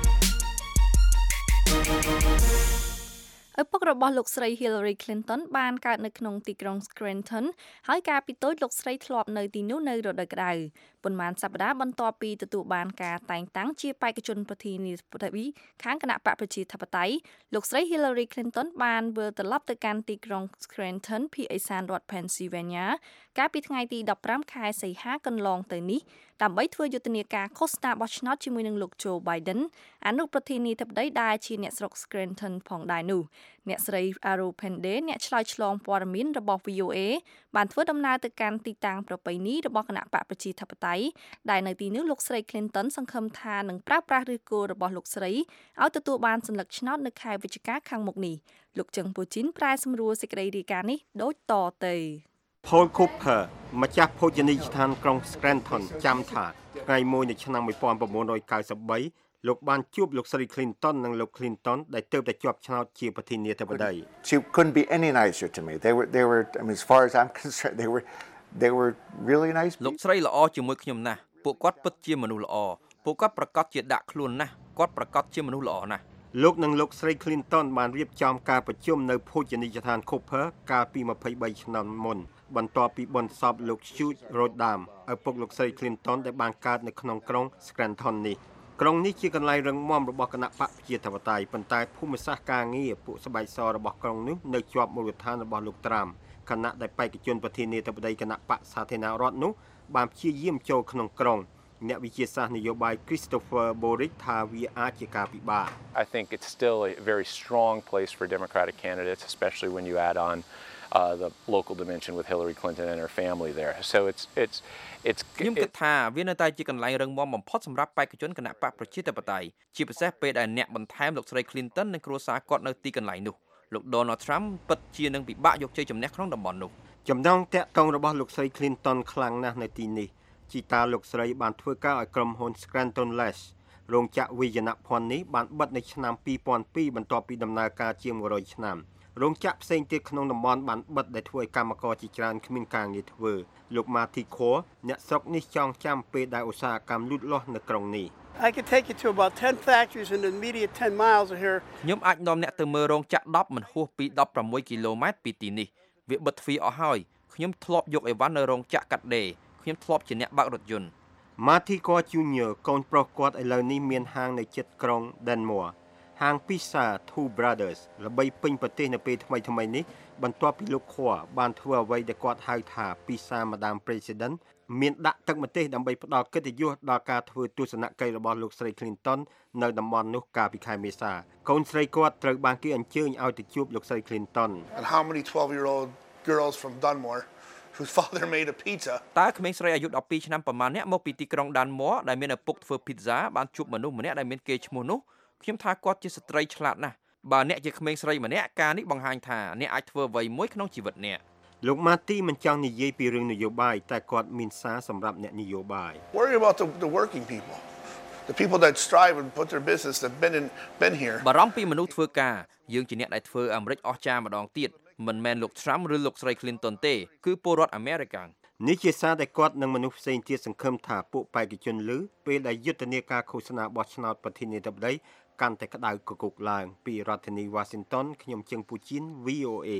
Speaker 3: ឪពុករបស់លោកស្រី Hillary Clinton បានកើតនៅក្នុងទីក្រុង Scranton ហើយកាលពីតូចលោកស្រីធ្លាប់នៅទីនោះនៅរដូវក្តៅប៉ុន្មានសប្តាហ៍បន្ទាប់ពីទទួលបានការតែងតាំងជាបេក្ខជនប្រធានាធិបតីខាងគណៈបកប្រជាធិបតេយ្យលោកស្រី Hillary Clinton បានវិលត្រឡប់ទៅកាន់ទីក្រុង Scranton ភាគឦសានរដ្ឋ Pennsylvania កាលពីថ្ងៃទីដប់ប្រាំខែសីហាកន្លងទៅនេះដើម្បីធ្វើយុទ្ធនាការឃោសនាបោះឆ្នោតជាមួយនឹងលោក Joe Biden អនុប្រធានាធិបតីដែលជាអ្នកស្រុក Scranton ផងដែរនោះអ្នកស្រី Aro Pende អ្នកឆ្លើយឆ្លងព័ត៌មានរបស់ V O A បានធ្វើដំណើរទៅកាន់ទីតាំងប្រពៃណីរបស់គណៈបកប្រជាធិបតេយ្យដែលនៅទីនោះលោកស្រី Clinton សង្ឃឹមថានឹងប្រើប្រាស់ឫសគល់របស់លោកស្រីឲ្យទទួលបានសន្លឹកឆ្នោតនៅខែវិច្ឆិកាខាងមុខនេះលោកជឹងពូជីនប្រែសម្រួលសេចក្តីរាយការណ៍នេះដូចតទៅ
Speaker 15: Paul Cooper ម្ចាស់ភោជនីយដ្ឋានក្រុង Scranton ចាំថាថ្ងៃមួយនៅឆ្នាំnineteen ninety-threeលោកបានជួបលោកស្រី Clinton និងលោក Clinton ដែលទើបតែជាប់ឆ្នោតជាប្រធានាធិបតី
Speaker 19: She couldn't be any nicer to me. They were they were I mean as far as I'm concerned they were they were really nice.
Speaker 4: លោកស្រីល្អជាមួយខ្ញុំណាស់ពួកគាត់ពិតជាមនុស្សល្អពួកគាត់ប្រកាសជាដាក់ខ្លួនណាស់គាត់ប្រកាសជាមនុស្សល្អណាស់
Speaker 15: លោកនិងលោកស្រី Clinton បានរៀបចំការប្រជុំនៅភោជនីយដ្ឋាន Cooper កាលពីtwenty-threeឆ្នាំមុនបន្ទាប់ពីបុណ្យសពលោក Hugh Rodham ឪពុកលោកស្រី Clinton ដែលបានកើតនៅក្នុងក្រុង Scranton នេះក្រុងនេះជាកន្លែងរឹងមាំរបស់គណៈបកប្រជាធិបតេយ្យប៉ុន្តែភូមិសាស្ត្រការងារពួកស្បែកសរបស់ក្រុងនេះនៅជាប់មូលដ្ឋានរបស់លោក Trump គណៈដែលបេក្ខជនប្រធានាធិបតីគណៈបកសាធារណរដ្ឋនោះបានព្យាយាមចូលក្នុងក្រុងអ្នកវិទ្យាសាស្ត្រនយោបាយ Christopher Borick ថាវាអាចជាការពិបាក
Speaker 20: I think it's still a very strong place for Democratic candidates, especially when you add on uh, the local dimension with Hillary Clinton and her family there. So it's it's it's
Speaker 4: ខ្ញុំគិតថាវានៅតែជាកន្លែងរឹងមាំបំផុតសម្រាប់បេក្ខជនគណៈបកប្រជាធិបតេយ្យជាពិសេសពេលដែលអ្នកបន្ថែមលោកស្រី Clinton និងគ្រួសារគាត់នៅទីកន្លែងនោះលោក Donald Trump ពិតជានឹងពិបាកយកជ័យជំនះក្នុងតំបន់នោះ
Speaker 15: ចំណងតាក់ទងរបស់លោកស្រី Clinton ខ្លាំងណាស់នៅទីនេះជីតាលោកស្រីបានធ្វើការឲ្យក្រុមហ៊ុន Scranton Lash រោងចក្រវិជ្ជាភ័ណ្ឌនេះបានបិទនៅឆ្នាំtwo thousand twoបន្ទាប់ពីដំណើរការជាងone hundredឆ្នាំរោងចក្រផ្សេងទៀតក្នុងតំបន់បានបិទដែលធ្វើឲ្យកម្មករជាច្រើនគ្មានការងារធ្វើលោក Marty Core អ្នកស្រុកនេះចងចាំពេលដែលឧស្សាហកម្មលូតលាស់នៅក្រុងនេះ
Speaker 21: I could take you to about ten factories in the immediate ten miles of here
Speaker 4: ខ្ញុំអាចនាំអ្នកទៅមើលរោងចក្រtenមិនហួសពីsixteenគីឡូម៉ែត្រពីទីនេះវាបិទទ្វារអស់ហើយខ្ញុំធ្លាប់យកអីវ៉ាន់នៅរោងចក្រកាត់ដេរខ្ញុំធ្លាប់ជាអ្នកបើករថយន្ត
Speaker 15: Marty Core Junior កូនប្រុសគាត់ឥឡូវនេះមានហាងនៅជិតក្រុង Denver ហាង Pizza Two Brothers ល្បីពេញប្រទេសនៅពេលថ្មីៗនេះបន្ទាប់ពីលោក Core បានធ្វើអ្វីដែលគាត់ហៅថា Pizza Madam President មានដាក់ទឹកម្ទេសដើម្បីផ្ដល់កិត្តិយសដល់ការធ្វើទស្សនកិច្ចរបស់លោកស្រី Clinton នៅតំបន់នោះកាលពីខែមេសាកូនស្រីគាត់ត្រូវបានគេអញ្ជើញឲ្យទៅជួបលោកស្រី Clinton
Speaker 22: And how many twelve-year-old girls from Dunmore whose father made a pizza
Speaker 4: តើក្មេងស្រីអាយុtwelveឆ្នាំប្រមាណអ្នកមកពីទីក្រុង Dunmore ដែលមានឪពុកធ្វើ pizza បានជួបមនុស្សម្នាក់ដែលមានកេរ្តិ៍ឈ្មោះនោះខ្ញុំថាគាត់ជាស្ត្រីឆ្លាតណាស់បើអ្នកជាក្មេងស្រីម្នាក់ការនេះបង្ហាញថាអ្នកអាចធ្វើអ្វីមួយក្នុងជីវិតអ្នក
Speaker 15: លោក Marty មិនចង់និយាយពីរឿងនយោបាយតែគាត់មានសារសម្រាប់អ្នកនយោបាយ
Speaker 22: Worry about the, the working people the people that strive and put their business that been in been here
Speaker 4: បារម្ភពីមនុស្សធ្វើការយើងជាអ្នកដែលធ្វើអាមេរិកអស្ចារ្យម្ដងទៀតមិនមែនលោក Trump ឬលោកស្រី Clinton ទេគឺពលរដ្ឋអាមេរិក
Speaker 15: នេះជាសារដែលគាត់និងមនុស្សផ្សេងទៀតសង្ឃឹមថាពួកបេក្ខជនលឺពេលដែលយុទ្ធនាការឃោសនាបោះឆ្នោតប្រធានាធិបតីកាន់តែក្តៅគគុកឡើងពីរដ្ឋធានី Washington ខ្ញុំជឹងពូជីន V O A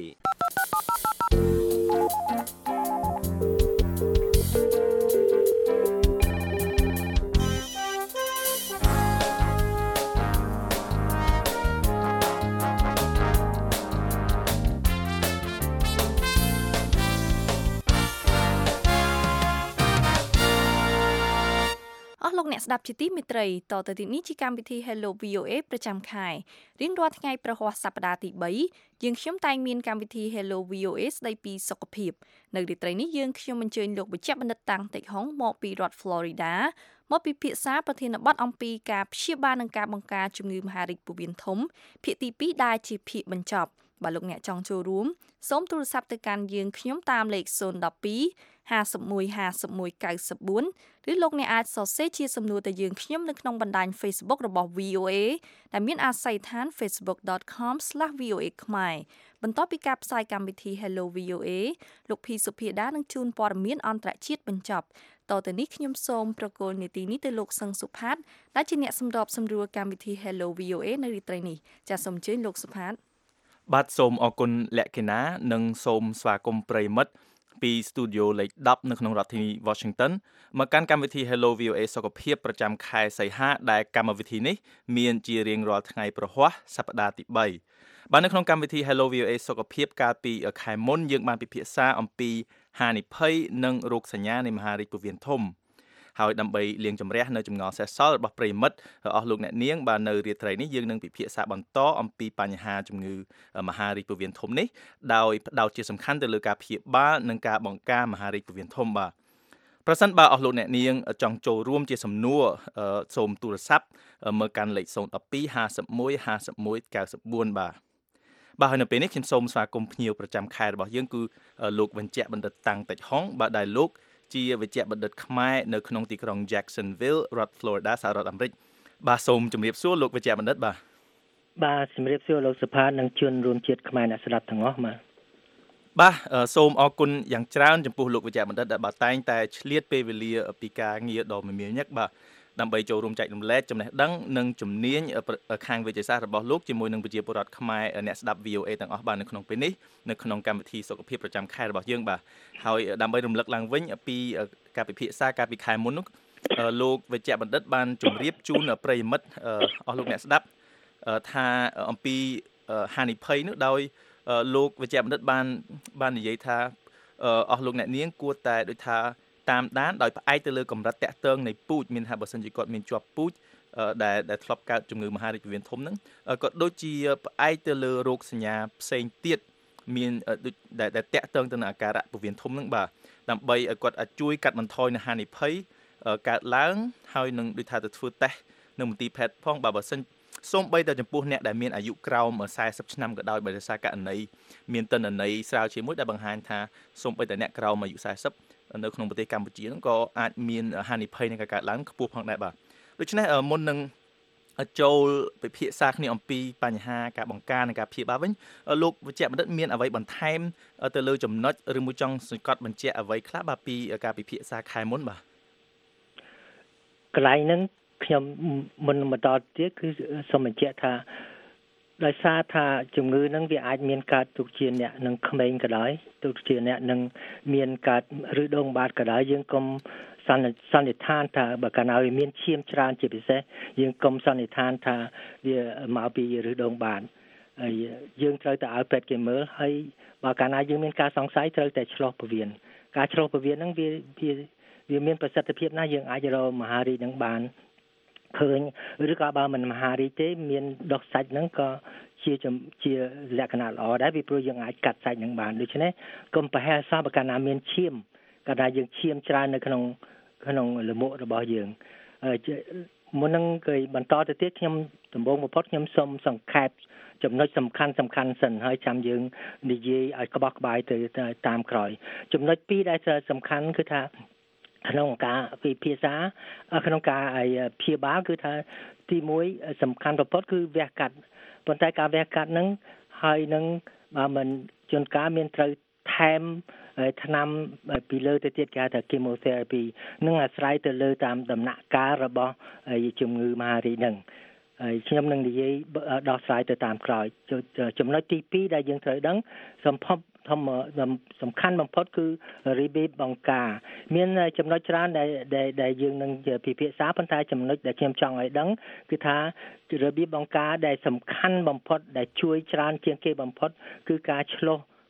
Speaker 3: លោកអ្នកស្ដាប់ជាទីមេត្រីតទៅទីនេះជាកម្មវិធី Hello វី អូ เอ ប្រចាំខែរៀងរាល់ថ្ងៃប្រហ័សសប្តាហ៍ទី3យើងខ្ញុំតែងមានកម្មវិធី Hello វី អូ เอ ស្ដីពីសុខភាពនៅរាត្រីនេះយើងខ្ញុំអញ្ជើញលោកវេជ្ជបណ្ឌិតតាំងតិចហុងមកពីរដ្ឋ Florida មកពិភាក្សាប្រធានបទអំពីការព្យាបាលនិងការបង្ការជំងឺមហារីកពោះវៀនធំភាគទីពីរដែលជាភាគបញ្ចប់បើលោកអ្នកចង់ចូលរួមសូមទូរស័ព្ទទៅកាន់យើងខ្ញុំតាមលេខศูนย์ หนึ่ง สอง ห้า หนึ่ง ห้า หนึ่ง เก้า สี่ឬលោកអ្នកអាចសរសេរជាសំណួរទៅយើងខ្ញុំនៅក្នុងបណ្ដាញ Facebook របស់ វី អូ เอ ដែលមានអាស័យដ្ឋាន facebook dot com slash v o a ខ្មែរបន្ទាប់ពីការផ្សាយកម្មវិធី Hello វី អូ เอ លោកភីសុភាដានឹងជូនព័ត៌មានអន្តរជាតិបញ្ចប់តទៅនេះខ្ញុំសូមប្រកល់នីតិនេះទៅលោកសឹងសុផាតដែលជាអ្នកសម្របសម្រួលកម្មវិធី Hello វី អូ เอ នៅរាត្រីនេះចាសសូមអញ្ជើញលោកសុផាត
Speaker 4: បាទសូមអរគុណលក្ខិណានិងសូមស្វាគមន៍ប្រិយមិត្តពីស្ទូឌីយោលេខដប់នៅក្នុងរដ្ឋធានី Washington មកកាន់កម្មវិធី Hello វី អូ เอ សុខភាពប្រចាំខែសីហាដែលកម្មវិធីនេះមានជារៀងរាល់ថ្ងៃប្រហ័សសប្តាហ៍ទី3បាទនៅក្នុងកម្មវិធី Hello វី អូ เอ សុខភាពកាលពីខែមុនយើងបានពិភាក្សាអំពីហានិភ័យនិងរោគសញ្ញានៃមហារីកពោះវៀនធំហើយដើម្បីលាងជម្រះនៅចម្ងល់សេះសល់របស់ប្រិយមិត្តអស់លោកអ្នកនាងបាទនៅរាត្រីនេះយើងនឹងពិភាក្សាបន្តអំពីបញ្ហាជំងឺមហារីកពោះវៀនធំនេះដោយផ្ដោតជាសំខាន់ទៅលើការព្យាបាលនិងការបង្ការមហារីកពោះវៀនធំបាទប្រសិនបើអស់លោកអ្នកនាងចង់ចូលរួមជាសំណួរសូមទូរស័ព្ទមើលកាន់លេខศูนย์ หนึ่ง สอง ห้า หนึ่ง ห้า หนึ่ง เก้า สี่បាទបាទហើយនៅពេលនេះខ្ញុំសូមស្វាគមន៍ភ្ញៀវប្រចាំខែរបស់យើងគឺលោកវេជ្ជបណ្ឌិតតាំងតិចហុងបាទដែលលោកជាវិជ្ជបណ្ឌិតខ្មែរនៅក្នុងទីក្រុង Jacksonville រដ្ឋ Florida សហរដ្ឋអាមេរិកបាទសូមជម្រាបសួរលោកវិជ្ជបណ្ឌិតបាទ
Speaker 1: បាទជម្រាបសួរលោកសុផាតនិងជនរួមជាតិខ្មែរអ្នកស្ដាប់ទាំងអស់បាទ
Speaker 4: បាទសូមអរគុណយ៉ាងច្រើនចំពោះលោកវិជ្ជបណ្ឌិតដែលបាទតែងតែឆ្លៀតពេលវេលាពីការងារដ៏មមាញឹកបាទដើម្បីចូលរួមចែករំលែកចំណេះដឹងនិងជំនាញខាងវិទ្យាសាស្ត្ររបស់លោកជាមួយនឹងប្រជាពលរដ្ឋខ្មែរអ្នកស្ដាប់ វី អូ เอ ទាំងអស់បាទនៅក្នុងពេលនេះនៅក្នុងកម្មវិធីសុខភាពប្រចាំខែរបស់យើងបាទហើយដើម្បីរំលឹកឡើងវិញពីការពិភាក្សាកាលពីខែមុននោះលោកវិជ្ជបណ្ឌិតបានជម្រាបជូនប្រិយមិត្តអស់លោកអ្នកស្ដាប់ថាអំពីហានិភ័យនោះដោយលោកវិជ្ជបណ្ឌិតបានបាននិយាយថាអស់លោកអ្នកនាងគួរតែដូចថាតាមដានដោយផ្អែកទៅលើកម្រិតតាក់ទងនៃពូជមានថាបើសិនជាគាត់មានជាប់ពូជដែលដែលធ្លាប់កើតជំងឺមហារីកពោះវៀនធំហ្នឹងក៏ដូចជាផ្អែកទៅលើរោគសញ្ញាផ្សេងទៀតមានដូចដែលតាក់ទងទៅនឹងអាការៈពោះវៀនធំហ្នឹងបាទដើម្បីឲ្យគាត់អាចជួយកាត់បន្ថយនៅហានិភ័យកើតឡើងហើយនឹងដូចថាទៅធ្វើតេស្តនៅមន្ទីរពេទ្យផងបាទបើសិនសូម្បីតែចំពោះអ្នកដែលមានអាយុក្រោម40ឆ្នាំក៏ដោយបើដោយសារករណីមានទិន្នន័យស្រាវជ្រាវមួយដែលបង្ហាញថាសូម្បីតែអ្នកក្រោមអាយុ40នៅក្នុងប្រទេសកម្ពុជាហ្នឹងក៏អាចមានហានិភ័យនៃការកើតឡើងខ្ពស់ផងដែរបាទដូច្នេះមុននឹងចូលពិភាក្សាគ្នាអំពីបញ្ហាការបង្ការនិងការព្យាបាលវិញលោកវិជ្ជបណ្ឌិតមានអ្វីបន្ថែមទៅលើចំណុចឬមួយចង់សង្កត់បញ្ជាក់អ្វីខ្លះបាទពីការពិភាក្សាខែមុនបាទ
Speaker 1: កន្លែងហ្នឹងខ្ញុំមុនបន្តទៀតគឺសូមបញ្ជាក់ថាដោយសារថាជំងឺហ្នឹងវាអាចមានកើតទុកជាអ្នកនឹងក្មេងក៏ដោយទុកជាអ្នកនឹងមានកើតឬដងបាតក៏ដោយយើងកុំសន្និដ្ឋានថាបើកាលណាវាមានឈាមច្រើនជាពិសេសយើងកុំសន្និដ្ឋានថាវាមកពីឬដងបាតហើយយើងត្រូវតែឲ្យពេទ្យគេមើលហើយបើកាលណាយើងមានការសង្ស័យត្រូវតែឆ្លុះពោះវៀនការឆ្លុះពោះវៀនហ្នឹងវាវាមានប្រសិទ្ធភាពណាស់យើងអាចរកមហារីកហ្នឹងបានឃើញឬក៏បើមិនមហារីកទេមានដុសសាច់ហ្នឹងក៏ជាជាលក្ខណៈល្អដែរពីព្រោះយើងអាចកាត់សាច់ហ្នឹងបានដូច្នេះកុំប្រហែលសោះបើកាលណាមានឈាមកាលណាយើងឈាមច្រើននៅក្នុងក្នុងលំមុខរបស់យើងមុននឹងគេបន្តទៅទៀតខ្ញុំដំបូងបំផុតខ្ញុំសូមសង្ខេបចំណុចសំខាន់សំខាន់សិនហើយចាំយើងនិយាយឲ្យក្បោះក្បាយទៅតាមក្រោយចំណុចពីរដែលសំខាន់គឺថាក្នុងការពិភាក្សាក្នុងការព្យាបាលគឺថាទីមួយសំខាន់បំផុតគឺវះកាត់ប៉ុន្តែការវះកាត់ហ្នឹងហើយនឹងបើមិនជួនកាលមានត្រូវថែមថ្នាំពីលើទៅទៀតគេហៅថា chemotherapy នឹងអាស្រ័យទៅលើតាមដំណាក់កាលរបស់ជំងឺមហារីកហ្នឹងហើយខ្ញុំនឹងនិយាយដោះស្រាយទៅតាមក្រោយចំណុចទីពីរដែលយើងត្រូវដឹងសំភពធំសំខាន់បំផុតគឺរបៀបបង្ការមានចំណុចច្រើនដែលដែលយើងនឹងពិភាក្សាប៉ុន្តែចំណុចដែលខ្ញុំចង់ឲ្យដឹងគឺថារបៀបបង្ការដែលសំខាន់បំផុតដែលជួយច្រើនជាងគេបំផុតគឺការឆ្លុះ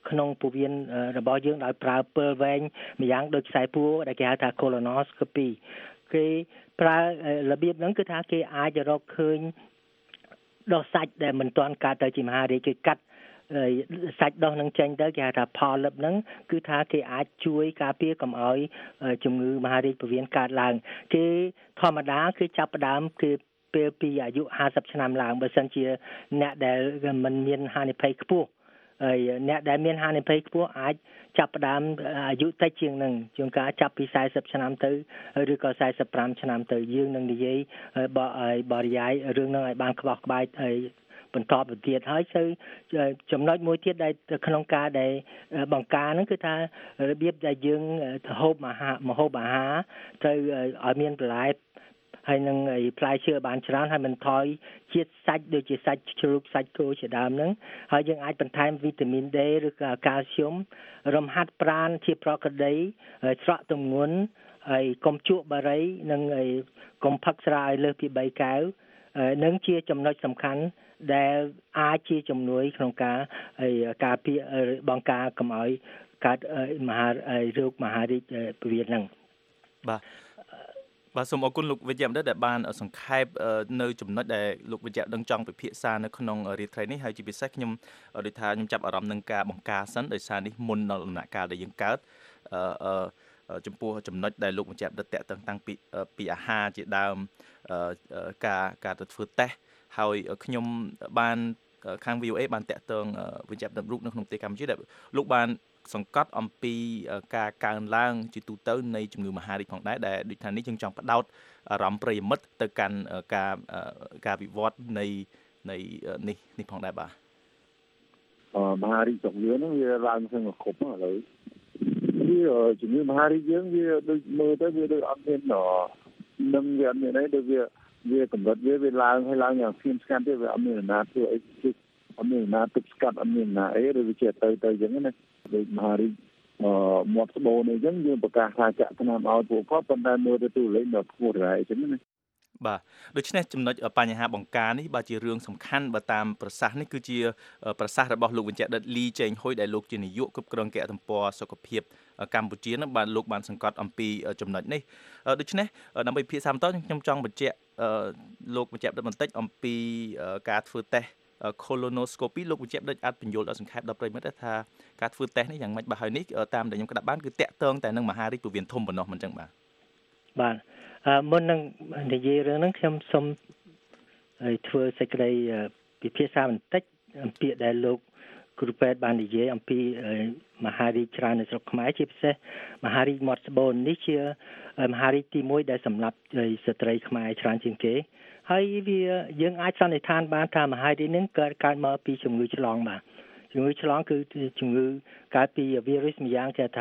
Speaker 1: ក្នុងពោះវៀនរបស់យើងដោយប្រើពិលវែងម្យ៉ាងដូចខ្សែពួរដែលគេហៅថា colonoscopy គេប្រើរបៀបហ្នឹងគឺថាគេអាចរកឃើញដោះសាច់ដែលមិនទាន់កើតទៅជាមហារីកគេកាត់សាច់ដោះនឹងចេញទៅគេហៅថា polyp ហ្នឹងគឺថាគេអាចជួយការពារកុំឲ្យជំងឺមហារីកពោះវៀនកើតឡើងគេធម្មតាគឺចាប់ផ្ដើមគឺពេលពីអាយុห้าสิบឆ្នាំឡើងបើសិនជាអ្នកដែលមិនមានហានិភ័យខ្ពស់ហើយអ្នកដែលមានហានិភ័យខ្ពស់អាចចាប់ផ្ដើមអាយុតិចជាងនឹងជាងការចាប់ពីสี่สิบឆ្នាំទៅឬក៏สี่สิบห้าឆ្នាំទៅយើងនឹងនិយាយបរិយាយរឿងនឹងឲ្យបានក្បោះក្បាយហើយបន្តទៅទៀតហើយទៅចំណុចមួយទៀតដែលក្នុងការដែលបង្ការហ្នឹងគឺថារបៀបដែលយើងទៅហូបអាហារម្ហូបអាហារទៅឲ្យមានបន្លែហើយនឹងផ្លែឈើបានច្រើនហើយមិនថយជាតិសាច់ដូចជាសាច់ជ្រូកសាច់គោជាដើមហ្នឹងហើយយើងអាចបន្ថែមវីតាមីន D ឬក៏កាល់ស្យូមរំហាត់ប្រាណជាប្រក្រតីស្រក់ទម្ងន់ហើយកុំជក់បារីនិងកុំផឹកស្រាឲ្យលើសពីបីកែវនឹងជាចំណុចសំខាន់ដែលអាចជាជំនួយក្នុងការការពារបង្ការកុំឲ្យកើតមហារោគមហារីកពោះវៀនហ្នឹង
Speaker 2: បាទបាទសូមអរគុណលោកវិជ្ជបណ្ឌិតដែលបានសង្ខេបនៅចំណុចដែលលោកវិជ្ជដឹងចង់ពិភាក្សានៅក្នុងរាត្រីនេះហើយជាពិសេសខ្ញុំដូចថាខ្ញុំចាប់អារម្មណ៍នឹងការបង្ការសិនដោយសារនេះមុនដល់ដំណាក់កាលដែលយើងកើតអឺចំពោះចំណុចដែលលោកវិជ្ជបណ្ឌិតតាក់ទងតាំងពីពីអាហារជាដើមការការទៅធ្វើតេស្តហើយខ្ញុំបានខាង វី អូ เอ បានតាក់ទងវិជ្ជបណ្ឌិតរូបនៅក្នុងប្រទេសកម្ពុជាដែលលោកបានសង្កត់អំពីការកើនឡើងជាទូទៅនៃជំងឺមហារីកផងដែរដែលដូចថានេះយើងចង់បដោតអារម្មណ៍ប្រិយមិត្តទៅកាន់ការការវិវត្តនៃនៃនេះនេះផងដែរបាទ
Speaker 5: អឺមហារីករបស់យើងហ្នឹងវាឡើងស្ងគ្រប់ឥឡូវវាជំងឺមហារីកយើងវាដូចមើលទៅវាដូចអត់មាននឹងវាអត់មានអីដូចវាវាកម្រិតវាវាឡើងហើយឡើងយ៉ាងស្ងៀមស្ងាត់ទេវាអត់មានអាណាធ្វើអីអត់មានអាណាទប់ស្កាត់អត់មានអាណាអីឬវាជាទៅទៅអញ្ចឹងណាដូចមហារីកអឺមាត់ស្បូរនេះអញ្ចឹងយើងប្រកាសថាចាក់ថ្នាំឲ្យពួកគាត់ប៉ុន្តែមើលទៅទូលេខដល់ខ្ពស់រ៉ៃអញ្ចឹងណា
Speaker 2: បាទដូច្នេះចំណុចបញ្ហាបង្ការនេះបាទជារឿងសំខាន់បើតាមប្រសាសន៍នេះគឺជាប្រសាសន៍របស់លោកវិជ្ជដិតលីចេងហ៊ុយដែលលោកជានាយកគ្រប់គ្រងកិច្ចទំព័រសុខភាពកម្ពុជានឹងបានលោកបានសង្កត់អំពីចំណុចនេះដូច្នេះដើម្បីពិភាក្សាបន្តខ្ញុំចង់បញ្ជាក់លោកវិជ្ជដិតបន្តិចអំពីការធ្វើតេស្ត colonoscopy លោកវិជ្ជដិតអាចបញ្យល់ដល់សង្ខេបដល់ប្រិយមិត្តថាការធ្វើតេស្តនេះយ៉ាងម៉េចបាទហើយនេះតាមដែលខ្ញុំក្តាប់បានគឺតាក់ទងតែនឹងមហារីកពោះវៀនធំប៉ុណ្ណោះមិនចឹងបាទ
Speaker 1: បាទមុននឹងនិយាយរឿងហ្នឹងខ្ញុំសូមធ្វើសេចក្តីពិភាក្សាបន្តិចអំពីដែលលោកគ្រូពេទ្យបាននិយាយអំពីមហារីកច្រើននៅស្រុកខ្មែរជាពិសេសមហារីកមាត់ស្បូននេះជាមហារីកទីមួយដែលសម្រាប់ស្ត្រីខ្មែរច្រើនជាងគេហើយវាយើងអាចសន្និដ្ឋានបានថាមហារីកនេះកើតកើតមកពីជំងឺឆ្លងបាទជំងឺឆ្លងគឺជំងឺកើតពីវីរុសម្យ៉ាងគេថា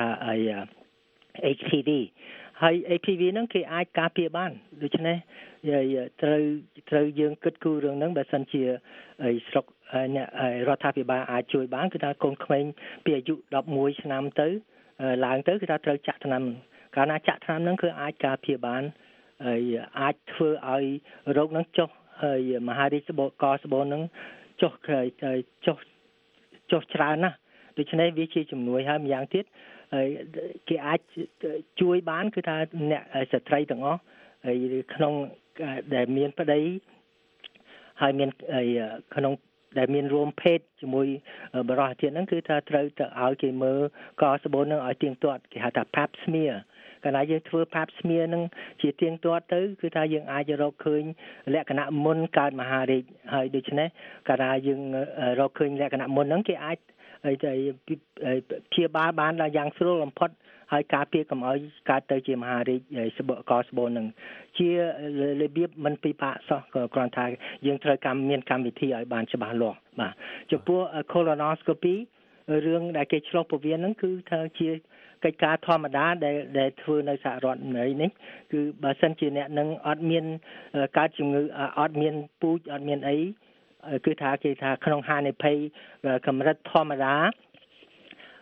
Speaker 1: H P V ហើយ H P V ហ្នឹងគេអាចការពារបានដូច្នេះត្រូវត្រូវយើងគិតគូររឿងហ្នឹងបើសិនជាស្រុកអ្នករដ្ឋាភិបាលអាចជួយបានគឺថាកូនក្មេងពីអាយុដប់មួយឆ្នាំទៅឡើងទៅគឺថាត្រូវចាក់ថ្នាំកាលណាចាក់ថ្នាំហ្នឹងគឺអាចការពារបានហើយអាចធ្វើឲ្យរោគហ្នឹងចុះហើយមហារីកស្បូរកស្បូរហ្នឹងចុះចុះចុះច្រើនណាស់ដូច្នេះវាជាជំនួយហើយម្យ៉ាងទៀតគេអាចជួយបានគឺថាអ្នកស្ត្រីទាំងអស់ហើយក្នុងដែលមានប្តីហើយមានក្នុងដែលមានរួមភេទជាមួយបរិសុទ្ធទៀតហ្នឹងគឺថាត្រូវទៅឲ្យគេមើលកស្បូនហ្នឹងឲ្យទៀងទាត់គេហៅថា pap smear កាលណាយើងធ្វើ pap smear ហ្នឹងជាទៀងទាត់ទៅគឺថាយើងអាចរកឃើញលក្ខណៈមុនកើតមហារីកហើយដូច្នេះកាលណាយើងរកឃើញលក្ខណៈមុនហ្នឹងគេអាចហើយទៅព្យាបាលបានដល់យ៉ាងស្រួលបំផុតហើយការពារកុំឲ្យកើតទៅជាមហារីកស្បកកស្បូននឹងជារបៀបមិនពិបាកសោះក៏គ្រាន់តែយើងត្រូវកម្មមានកម្មវិធីឲ្យបានច្បាស់លាស់បាទចំពោះ colonoscopy រឿងដែលគេឆ្លុះពោះវៀនហ្នឹងគឺថាជាកិច្ចការធម្មតាដែលដែលធ្វើនៅសហរដ្ឋអាមេរិកនេះគឺបើសិនជាអ្នកនឹងអត់មានកើតជំងឺអត់មានពូជអត់មានអីគឺថាគេថាក្នុងហានិភ័យកម្រិតធម្មតា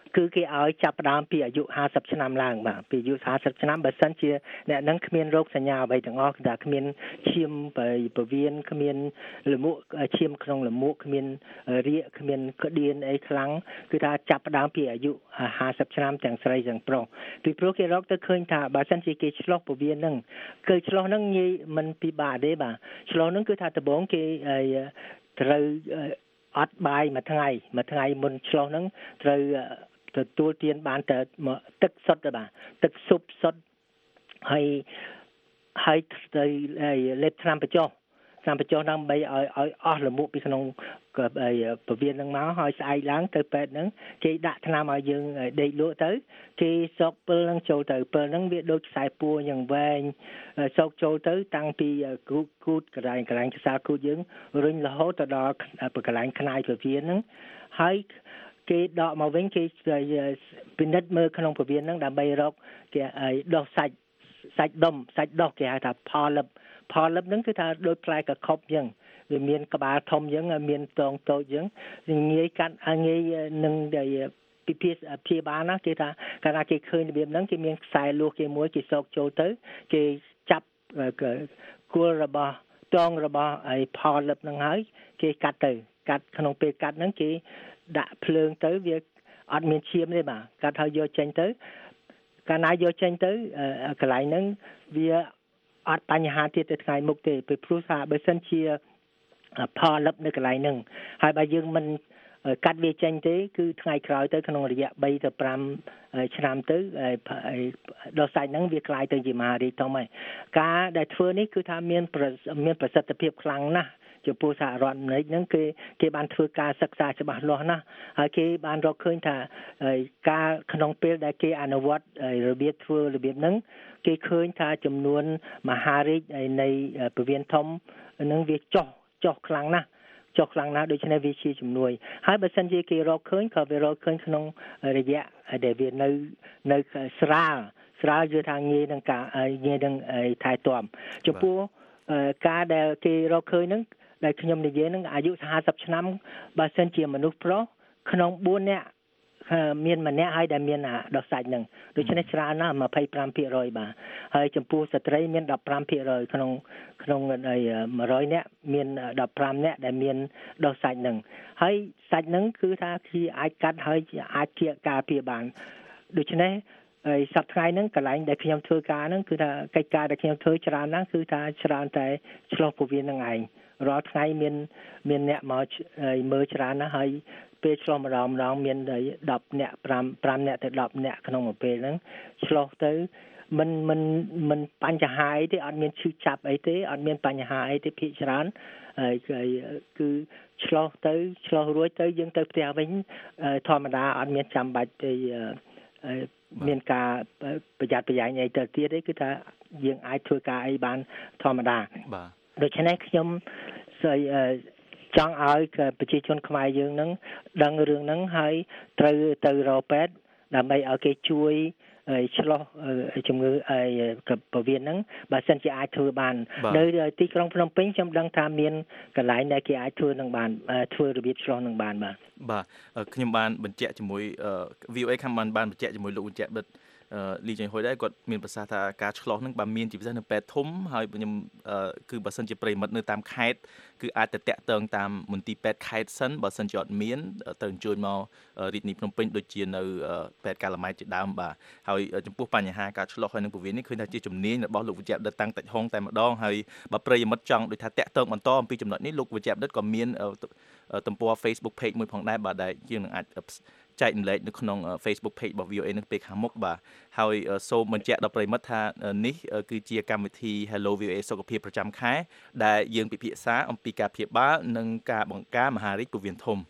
Speaker 1: គឺគេឲ្យចាប់ផ្ដើមពីអាយុห้าสิบឆ្នាំឡើងបាទពីអាយុห้าสิบឆ្នាំបើសិនជាអ្នកនឹងគ្មានរោគសញ្ញាអ្វីទាំងអស់គឺថាគ្មានឈាមពវៀនគ្មានលមួកឈាមក្នុងលមួកគ្មានរាគគ្មានក្តៀនអីខ្លាំងគឺថាចាប់ផ្ដើមពីអាយុห้าสิบឆ្នាំទាំងស្រីទាំងប្រុសពីព្រោះគេរកទៅឃើញថាបើសិនជាគេឆ្លោះពវៀនហ្នឹងគឺឆ្លោះហ្នឹងងាយមិនពិបាកទេបាទឆ្លោះហ្នឹងគឺថាដំបូងគេត្រូវអត់បាយមួយថ្ងៃមួយថ្ងៃមុនឆ្លោះហ្នឹងត្រូវទទួលទានបានតែទឹកសុទ្ធទេបាទទឹកស៊ុបសុទ្ធហើយហើយទៅលេបថ្នាំបញ្ចុះថ្នាំបញ្ចុះដើម្បីឲ្យឲ្យអស់លមុខពីក្នុងពវៀនហ្នឹងមកហើយស្អែកឡើងទៅពេទ្យហ្នឹងគេដាក់ថ្នាំឲ្យយើងដេកលក់ទៅគេសោកពិលហ្នឹងចូលទៅពិលហ្នឹងវាដូចខ្សែពួរយ៉ាងវែងសោកចូលទៅតាំងពីគូតគូតកន្លែងកន្លែងខ្សែគូតយើងរុញរហូតទៅដល់កន្លែងខ្នាយពវៀនហ្នឹងហើយគេដកមកវិញគេពិនិត្យមើលក្នុងពវៀនហ្នឹងដើម្បីរកគេដោះសាច់សាច់ដុំសាច់ដោះគេហៅថាផលលឹបផលលឹបហ្នឹងគឺថាដូចផ្លែកខុបអញ្ចឹងវាមានក្បាលធំអញ្ចឹងមានតងតូចអញ្ចឹងងាយកាត់ងាយនឹងពិភាក្សាព្យាបាលណាគេថាកាលណាគេឃើញរបៀបហ្នឹងគេមានខ្សែលួសគេមួយគេសោកចូលទៅគេចាប់គល់របស់តងរបស់ឯផលលឹបហ្នឹងហើយគេកាត់ទៅកាត់ក្នុងពេលកាត់ហ្នឹងគេដាក់ភ្លើងទៅវាអត់មានឈាមទេបាទកាត់ហើយយកចេញទៅកាលណាយកចេញទៅកន្លែងហ្នឹងវាអត់បញ្ហាទៀតទៅថ្ងៃមុខទេពីព្រោះថាបើសិនជាផលលឹបនៅកន្លែងហ្នឹងហើយបើយើងមិនកាត់វាចេញទេគឺថ្ងៃក្រោយទៅក្នុងរយៈបីទៅប្រាំឆ្នាំទៅដល់សាច់ហ្នឹងវាคล้ายទៅជាមហារីកធំហើយការដែលធ្វើនេះគឺថាមានមានប្រសិទ្ធភាពខ្លាំងណាស់ចំពោះសហរដ្ឋអាមេរិកហ្នឹងគេគេបានធ្វើការសិក្សាច្បាស់លាស់ណាស់ហើយគេបានរកឃើញថាការក្នុងពេលដែលគេអនុវត្តរបៀបធ្វើរបៀបហ្នឹងគេឃើញថាចំនួនមហារីកនៃពវៀនធំហ្នឹងវាចុះចុះខ្លាំងណាស់ចុះខ្លាំងណាស់ដូច្នេះវាជាជំនួយហើយបើសិនជាគេរកឃើញក៏វារកឃើញក្នុងរយៈដែលវានៅនៅស្រាលស្រាលយល់ថាងាយនឹងការងាយនឹងថែទាំចំពោះការដែលគេរកឃើញហ្នឹងដែលខ្ញុំនិយាយហ្នឹងអាយុห้าสิบឆ្នាំបើសិនជាមនុស្សប្រុសក្នុងបួននាក់មានម្នាក់ហើយដែលមានដោះសាច់ហ្នឹងដូច្នេះច្រើនណាស់ยี่สิบห้าភាគរយ បាទហើយចំពោះស្ត្រីមានสิบห้าភាគរយ ក្នុងក្នុងone hundredនាក់មានfifteenនាក់ដែលមានដោះសាច់ហ្នឹងហើយសាច់ហ្នឹងគឺថាគេអាចកាត់ហើយអាចជាការពារបានដូច្នេះហើយសប្តាហ៍ហ្នឹងកន្លែងដែលខ្ញុំធ្វើការហ្នឹងគឺថាកិច្ចការដែលខ្ញុំធ្វើច្រើនណាស់គឺថាច្រើនតែឆ្លោះពវៀនហ្នឹងឯងរាល់ថ្ងៃមានមានអ្នកមកមើលច្រើនណាស់ហើយពេលឆ្លោះម្ដងម្ដងមាន10អ្នក5អ្នកទៅ10អ្នកក្នុងមួយពេលហ្នឹងឆ្លោះទៅមិនមិនមិនបញ្ហាអីទេអត់មានឈឺចាប់អីទេអត់មានបញ្ហាអីទេភាគច្រើនហើយគឺឆ្លោះទៅឆ្លោះរួចទៅយើងទៅផ្ទះវិញធម្មតាអត់មានចាំបាច់ទេមានការប្រយ័ត្នប្រយែងអីទៅទៀតទេគឺថាយើងអាចធ្វើការអីបានធម្មតា
Speaker 2: បាទ
Speaker 1: ដូច្នេះខ្ញុំសូមចង់ឲ្យប្រជាជនខ្មែរយើងនឹងដឹងរឿងហ្នឹងហើយត្រូវទៅរកពេទ្យដើម្បីឲ្យគេជួយឆ្លោះជំងឺពវៀនហ្នឹងបើសិនជាអាចធ្វើបាននៅទីក្រុងភ្នំពេញខ្ញុំដឹងថាមានកន្លែងដែលគេអាចធ្វើនឹងបានធ្វើរបៀបឆ្លោះនឹងបានបាទ
Speaker 2: បាទខ្ញុំបានបញ្ជាក់ជាមួយ V O A ខាងបានបានបញ្ជាក់ជាមួយលោកបញ្ជាក់បិទលីចៃហុយដែរគាត់មានប្រសាសន៍ថាការឆ្លោះហ្នឹងបើមានជាពិសេសនៅពេទ្យធំហើយខ្ញុំគឺបើសិនជាប្រិមិត្តនៅតាមខេត្តគឺអាចទៅតាក់ទងតាមមន្ទីរពេទ្យខេត្តសិនបើសិនជាអត់មានទៅអញ្ជើញមករាជធានីភ្នំពេញដូចជានៅពេទ្យកាឡាម៉ែតជាដើមបាទហើយចំពោះបញ្ហាការឆ្លោះហើយនឹងពវៀននេះឃើញថាជាជំនាញរបស់លោកវិជ្ជបណ្ឌិតតាំងតិចហុងតែម្ដងហើយបើប្រិមិត្តចង់ដូចថាតាក់ទងបន្តអំពីចំណុចនេះលោកវិជ្ជបណ្ឌិតក៏មានទំព័រ Facebook page មួយផងដែរបាទដែលយើងនឹងអាចចែករំលែកនៅក្នុង Facebook page របស់ V O A នឹងពេលខាងមុខបាទហើយសូមបញ្ជាក់ដល់ប្រិមិត្តថានេះគឺជាកម្មវិធី Hello វី អូ អេ សុខភាពប្រចាំខែដែលយើងពិភាក្សាអំពីការព្យាបាលនិងការបង្ការមហារីកពវៀនធំ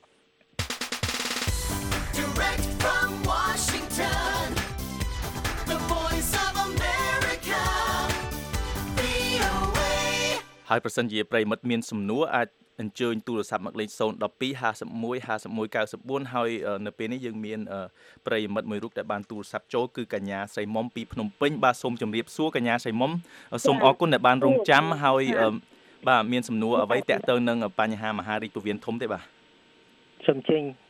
Speaker 2: Direct from Washington The Voice of America V O A ហើយប្រសិនជាប្រិមិត្តមានសំណួរអាចអញ្ជើញទូរស័ព្ទមកលេខศูนย์ หนึ่ง สอง ห้า หนึ่ง ห้า หนึ่ง เก้า เก้า สี่ហើយនៅពេលនេះយើងមានប្រិយមិត្តមួយរូបដែលបានទូរស័ព្ទចូលគឺកញ្ញាស្រីមុំពីភ្នំពេញបាទសូមជម្រាបសួរកញ្ញាស្រីមុំសូមអរគុណដែលបានរងចាំហើយបាទមានសំណួរអ្វីតាក់ទងនឹងបញ្ហាមហារីកពវៀនធំទេបាទ
Speaker 1: សូមជើញ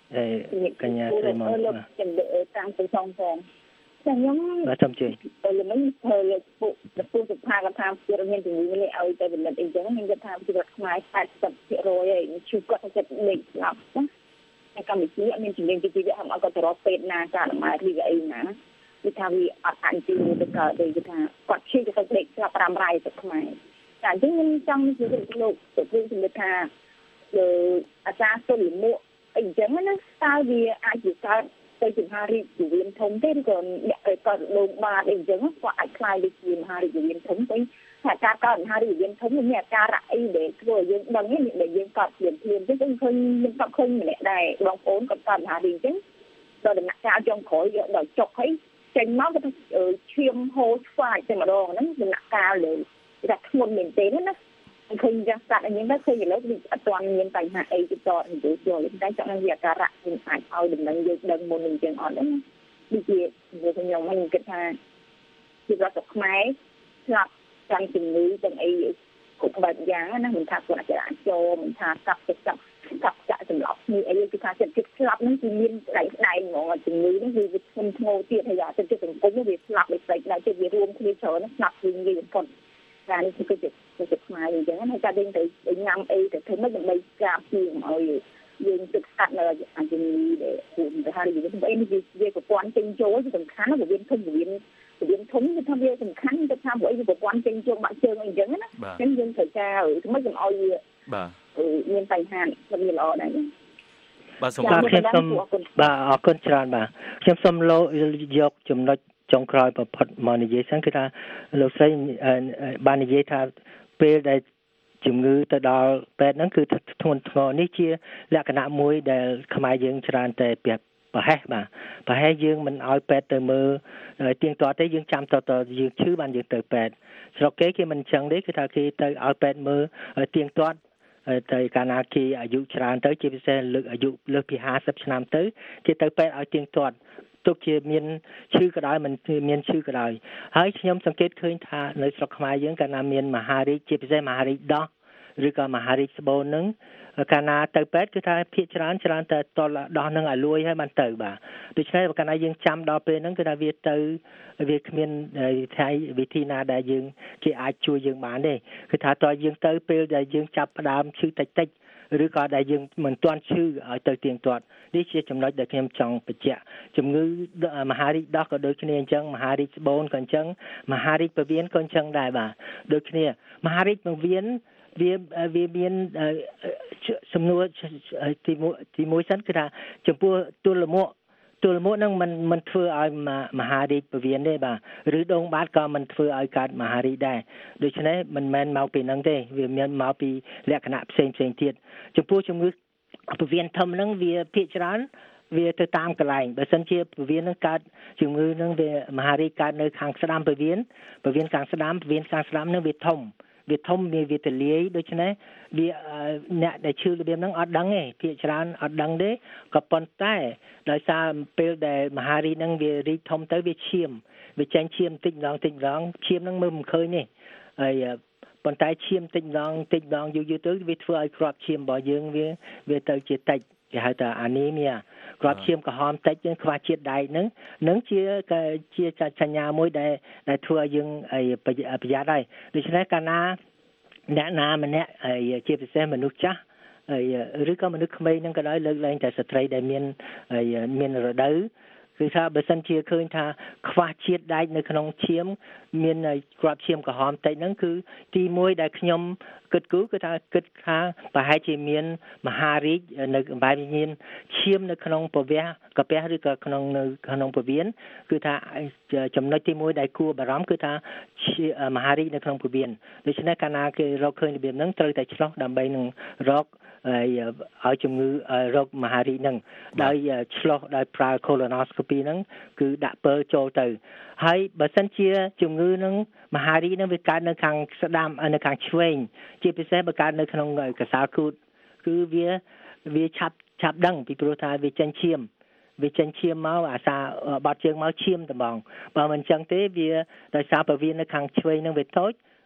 Speaker 1: អេកញ្ញាស្រីមក
Speaker 6: លោកជំនឿតាមទៅផងផងខ្ញុំ
Speaker 1: បាទចាំជឿ
Speaker 6: លើមិនធ្វើលើពុកពុកសុផាកថាជារមានជំងឺនេះឲ្យទៅវិនិច្ឆ័យអីចឹងខ្ញុំគិតថាជីវិតខ្មែរ แปดสิบเปอร์เซ็นต์ ហើយឈឺគាត់ចិត្តលេខស្លាប់ណាតែកម្ពុជាអត់មានជំនាញជីវៈهمឲ្យគាត់ទៅរកពេទ្យណាការអនាម័យឬអីណាគឺថាវាអត់អាចជួយទៅកើតទេគឺថាគាត់ឈឺទៅលេខស្លាប់ប្រាំរៃទៅខ្មែរតែអញ្ចឹងខ្ញុំចង់និយាយលោកទៅព្រឹងជំនឿថាលើអាចារ្យសុលមួកអីចឹងណាតើវាអាចជាកើតទៅជាមហារីកវិញ្ញាណធំទេឬក៏អ្នកទៅកើតលងបាតអីចឹងគាត់អាចខ្លាយទៅជាមហារីកវិញ្ញាណធំទៅថាការកើតមហារីកវិញ្ញាណធំមានអាការៈអីដែលធ្វើឲ្យយើងដឹងនេះដែលយើងកើតភ្លាមភ្លាមចឹងខ្ញុំឃើញខ្ញុំក៏ឃើញម្នាក់ដែរបងប្អូនគាត់កើតមហារីកចឹងដល់ដំណាក់កាលចុងក្រោយយកដល់ចុកហើយចេញមកគាត់ឈាមហូរស្វាយតែម្ដងហ្នឹងដំណាក់កាលលើគេថាធ្ងន់មែនទេណាឃើញយ៉ាងស្អាតអញ្ចឹងទៅឃើញឥឡូវវាអត់ទាន់មានបញ្ហាអីទៀតតនិយាយចូលតែចង់នឹងវាអាការៈខ្ញុំអាចឲ្យដំណឹងយើងដឹងមុនអញ្ចឹងអត់ទេណាដូចជាខ្ញុំខ្ញុំគិតថាជារដ្ឋខ្មែរស្លាប់ទាំងជំងឺទាំងអីគ្រប់បែបយ៉ាងណាមិនថាគាត់អាចអាចចូលមិនថាកាប់ចិត្តកាប់កាប់ចាក់សម្លាប់នេះអីគឺថាចិត្តចិត្តស្លាប់ហ្នឹងគឺមានដៃដៃហ្មងជំងឺហ្នឹងវាវាធ្ងន់ធ្ងរទៀតហើយអាចិត្តចិត្តសង្គមវាស្លាប់ដោយផ្លេចដៃចិត្តវារួមគ្នាច្រើនស្លាប់វិញវាបំផុតតែនេះគឺចិត្តចិត្តខ្មែរអញ្ចឹងហើយតែយើងទៅញ៉ាំអីទៅធ្វើម៉េចដើម្បីការពារកុំឲ្យយើងទឹកស្កាត់នៅអាជំងឺដែលរួមទៅហើយយើងទៅអីនេះវាប្រព័ន្ធចេញចូលគឺសំខាន់ណាស់វាធំវាវាធំគឺថាវាសំខាន់ទៅថាព្រោះអីវាប្រព័ន្ធចេញចូលបាក់ជើងអីអញ្ចឹងណាអញ្ចឹងយើងត្រូវការធ្វើម៉េចកុំឲ្យវា
Speaker 2: បាទ
Speaker 6: មានបញ្ហាវាល្អដែរ
Speaker 2: បាទសូម
Speaker 1: ខ្ញុំសូមបាទអរគុណច្រើនបាទខ្ញុំសូមលោកយកចំណុចចុងក្រោយប្រផុតមកនិយាយសិនគឺថាលោកស្រីបាននិយាយថាពេលដែលជំងឺទៅដល់ពេទ្យហ្នឹងគឺធ្ងន់ធ្ងរនេះជាលក្ខណៈមួយដែលខ្មែរយើងច្រើនតែប្រហែសបាទប្រហែសយើងមិនឲ្យពេទ្យទៅមើលទៀងទាត់ទេយើងចាំតតយើងឈឺបានយើងទៅពេទ្យស្រុកគេគេមិនអញ្ចឹងទេគឺថាគេទៅឲ្យពេទ្យមើលទៀងទាត់តែកាលណាគេអាយុច្រើនទៅជាពិសេសលើកអាយុលើសពីห้าสิบឆ្នាំទៅគេទៅពេទ្យឲ្យទៀងទាត់ទុកជាមានឈឺក៏ដោយមិនមានឈឺក៏ដោយហើយខ្ញុំសង្កេតឃើញថានៅស្រុកខ្មែរយើងកាលណាមានមហារីកជាពិសេសមហារីកដោះឬក៏មហារីកស្បូនហ្នឹងកាលណាទៅពេទ្យគឺថាភាគច្រើនច្រើនតែតលដោះហ្នឹងឲ្យលួយហើយបានទៅបាទដូច្នេះកាលណាយើងចាំដល់ពេលហ្នឹងគឺថាវាទៅវាគ្មានវិធីណាដែលយើងគេអាចជួយយើងបានទេគឺថាតើយើងទៅពេលដែលយើងចាប់ផ្ដើមឈឺតិចតិចឬក៏ដែលយើងមិនទាន់ឈឺឲ្យទៅទៀងទាត់នេះជាចំណុចដែលខ្ញុំចង់បញ្ជាក់ជំងឺមហារីកដោះក៏ដូចគ្នាអញ្ចឹងមហារីកស្បូនក៏អញ្ចឹងមហារីកពវៀនក៏អញ្ចឹងដែរបាទដូចគ្នាមហារីកពវៀនវាវាមានសំណួរទីមួយទីមួយសិនគឺថាចំពោះទុលមួកទុលមួកហ្នឹងมันมันធ្វើឲ្យមហារីកពវៀនទេបាទឬដងបាតក៏มันធ្វើឲ្យកើតមហារីកដែរដូច្នេះមិនមែនមកពីហ្នឹងទេវាមានមកពីលក្ខណៈផ្សេងផ្សេងទៀតចំពោះជំងឺពវៀនធំហ្នឹងវាភាគច្រើនវាទៅតាមកន្លែងបើសិនជាពវៀននឹងកើតជំងឺហ្នឹងវាមហារីកកើតនៅខាងស្ដាំពវៀនពវៀនខាងស្ដាំពវៀនខាងស្ដាំហ្នឹងវាធំវាធំវាវាទលាយដូច្នេះវាអ្នកដែលឈឺរបៀបហ្នឹងអត់ដឹងទេភាគច្រើនអត់ដឹងទេក៏ប៉ុន្តែដោយសារពេលដែលមហារីកហ្នឹងវារីកធំទៅវាឈាមវាចេញឈាមតិចម្ដងតិចម្ដងឈាមហ្នឹងមើលមិនឃើញទេហើយប៉ុន្តែឈាមតិចម្ដងតិចម្ដងយូរយូរទៅវាធ្វើឲ្យគ្រាប់ឈាមរបស់យើងវាវាទៅជាតិចគេហៅថាអានីមៀគ្រាប់ឈាមក្រហមតិចយើងខ្វះជាតិដែកហ្នឹងនឹងជាជាសញ្ញាមួយដែលដែលធ្វើឲ្យយើងប្រយ័ត្នដែរដូច្នេះកាលណាអ្នកណាម្នាក់ជាពិសេសមនុស្សចាស់ឬក៏មនុស្សក្មេងហ្នឹងក៏ដោយលើកលែងតែស្ត្រីដែលមានមានរដូវគឺថាបើសិនជាឃើញថាខ្វះជាតិដែកនៅក្នុងឈាមមានគ្រាប់ឈាមក្រហមតិចហ្នឹងគឺទីមួយដែលខ្ញុំគិតគូរគឺថាគិតថាប្រហែលជាមានមហារីកនៅបែបមានឈាមនៅក្នុងពវះកាពះឬក៏ក្នុងនៅក្នុងពវៀនគឺថាចំណុចទីមួយដែលគួរបារម្ភគឺថាមហារីកនៅក្នុងពវៀនដូច្នេះកាលណាគេរកឃើញរបៀបហ្នឹងត្រូវតែឆ្លោះដើម្បីនឹងរកឲ្យជំងឺរោគមហារីកហ្នឹងដោយឆ្លោះដោយប្រើ colonoscopy ហ្នឹងគឺដាក់ពើចូលទៅហើយបើសិនជាជំងឺហ្នឹងមហារីកហ្នឹងវាកើតនៅខាងស្ដាំនៅខាងឆ្វេងជាពិសេសបើកើតនៅក្នុងកសាលគូតគឺវាវាឆាប់ឆាប់ដឹងពីព្រោះថាវាចេញឈាមវាចេញឈាមមកអាសាបាត់ជើងមកឈាមត្មងបើមិនអញ្ចឹងទេវាដោយសារពវៀននៅខាងឆ្វេងហ្នឹងវាតូច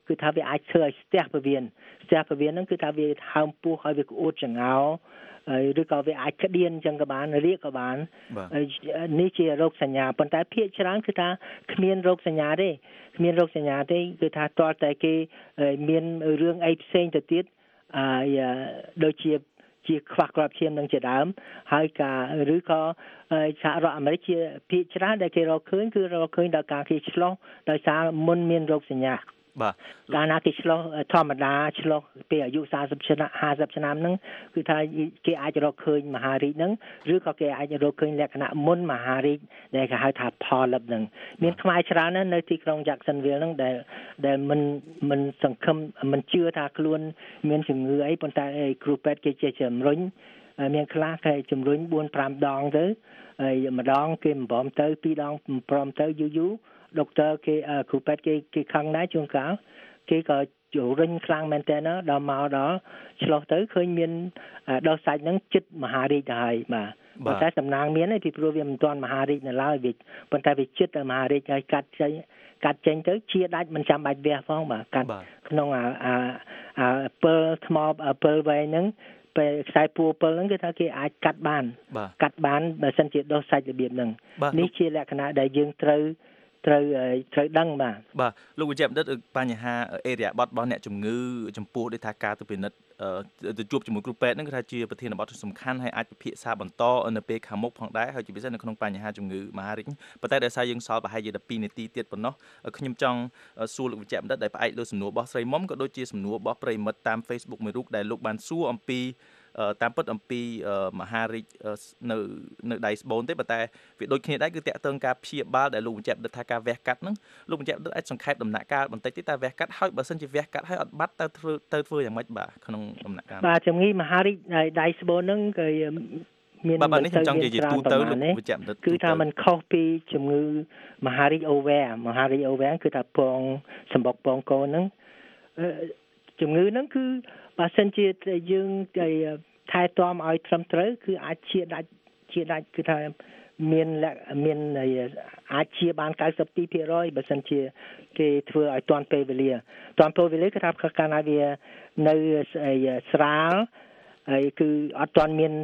Speaker 1: គឺថាវាអាចធ្វើឲ្យស្ទះពវៀនស្ទះពវៀនហ្នឹងគឺថាវាហើមពោះហើយវាក្អួតចង្អោឬក៏វាអាចក្តៀនអញ្ចឹងក៏បានរាកក៏បាននេះជារោគសញ្ញាប៉ុន្តែភាគច្រើនគឺថាគ្មានរោគសញ្ញាទេគ្មានរោគសញ្ញាទេគឺថាតើតែគេមានរឿងអីផ្សេងទៅទៀតអឺដូចជាជាខ្វះគ្រាប់ឈាមនឹងជាដើមហើយការឬក៏សហរដ្ឋអាមេរិកជាភាគច្រើនដែលគេរកឃើញគឺរកឃើញដល់ការគេឆ្លងដោយសារមុនមានរោគសញ្ញា
Speaker 2: បាទ
Speaker 1: កាលណាគេឆ្លងធម្មតាឆ្លងពេលអាយុសាសិបឆ្នាំហាសិបឆ្នាំហ្នឹងគឺថាគេអាចរកឃើញមហារីកហ្នឹងឬក៏គេអាចរកឃើញលក្ខណៈមុនមហារីកដែលគេហៅថា polyp ហ្នឹងមានខ្មែរច្រើនណាស់នៅទីក្រុង Jacksonville ហ្នឹងដែលដែលមិនមិនសង្ឃឹមមិនជឿថាខ្លួនមានជំងឺអីប៉ុន្តែគ្រូពេទ្យគេជាជំរុញមានខ្លះគេជំរុញបួនប្រាំដងទៅហើយម្ដងគេមិនព្រមទៅពីរដងមិនព្រមទៅយូរយូរដុកទ័រគេគ្រូពេទ្យគេគេខឹងដែរជួនកាលគេក៏ជំរុញខ្លាំងមែនតើដល់មកដល់ឆ្លោះទៅឃើញមានដោះសាច់ហ្នឹងចិត្តមហារីកទៅហើយបាទប៉ុន្តែសំណាងមានទេពីព្រោះវាមិនទាន់មហារីកនៅឡើយវាប៉ុន្តែវាចិត្តមហារីកហើយកាត់ចេញកាត់ចេញទៅជាដាច់មិនចាំបាច់វះផងបាទកាត់ក្នុងអាអាពិលថ្មពិលវែងហ្នឹងពេលខ្សែពួរពិលហ្នឹងគឺថាគេអាចកាត់បានកាត់បានបើសិនជាដោះសាច់របៀបហ្នឹងនេះជាលក្ខណៈដែលយើងត្រូវត្រូវត្រូវដឹងបាទ
Speaker 2: បាទលោកវិជ្ជបណ្ឌិតបញ្ហាអេរយាប័តរបស់អ្នកជំងឺចំពោះដូចថាការទៅពិនិត្យទៅជួបជាមួយគ្រូពេទ្យហ្នឹងគឺថាជាប្រធានបទសំខាន់ហើយអាចពិភាក្សាបន្តនៅពេលខាងមុខផងដែរហើយជាពិសេសនៅក្នុងបញ្ហាជំងឺមហារីកប៉ុន្តែដោយសារយើងសល់ប្រហែលជាដប់ពីរនាទីទៀតប៉ុណ្ណោះខ្ញុំចង់សួរលោកវិជ្ជបណ្ឌិតដែលផ្អែកលើសំណួររបស់ស្រីមុំក៏ដូចជាសំណួររបស់ប្រិមិត្តតាម Facebook មួយរូបដែលលោកបានសួរអំពីតាមពិតអំពីមហារីកនៅនៅដៃស្បូនទេប៉ុន្តែវាដូចគ្នាដែរគឺតាក់ទងការព្យាបាលដែលលោកបញ្ជាក់ថាការវះកាត់ហ្នឹងលោកបញ្ជាក់អាចសង្ខេបដំណាក់កាលបន្តិចទេតើវះកាត់ហើយបើសិនជាវះកាត់ហើយអត់បាត់ទៅធ្វើទៅធ្វើយ៉ាងម៉េចបាទក្នុងដំណាក់កាល
Speaker 1: បាទជំងឺមហារីកដៃស្បូនហ្នឹងគឺមាន
Speaker 2: បាទនេះខ្ញុំចង់និយាយទូទៅលោកបញ្ជាក់
Speaker 1: គឺថាมันខុសពីជំងឺមហារីកអូវែមហារីកអូវែគឺថាពងសម្បុកពងកូនហ្នឹងជំងឺហ្នឹងគឺបើសិនជាយើងថែទាំឲ្យត្រឹមត្រូវគឺអាចជាដាច់ជាដាច់គឺថាមានមានអាចជាបាន 九十二ភាគរយ បើសិនជាគេធ្វើឲ្យទាន់ពេលវេលាទាន់ពេលវេលាគឺថាកាលណាវានៅស្រាលហើយគឺអត់ទាន់មាន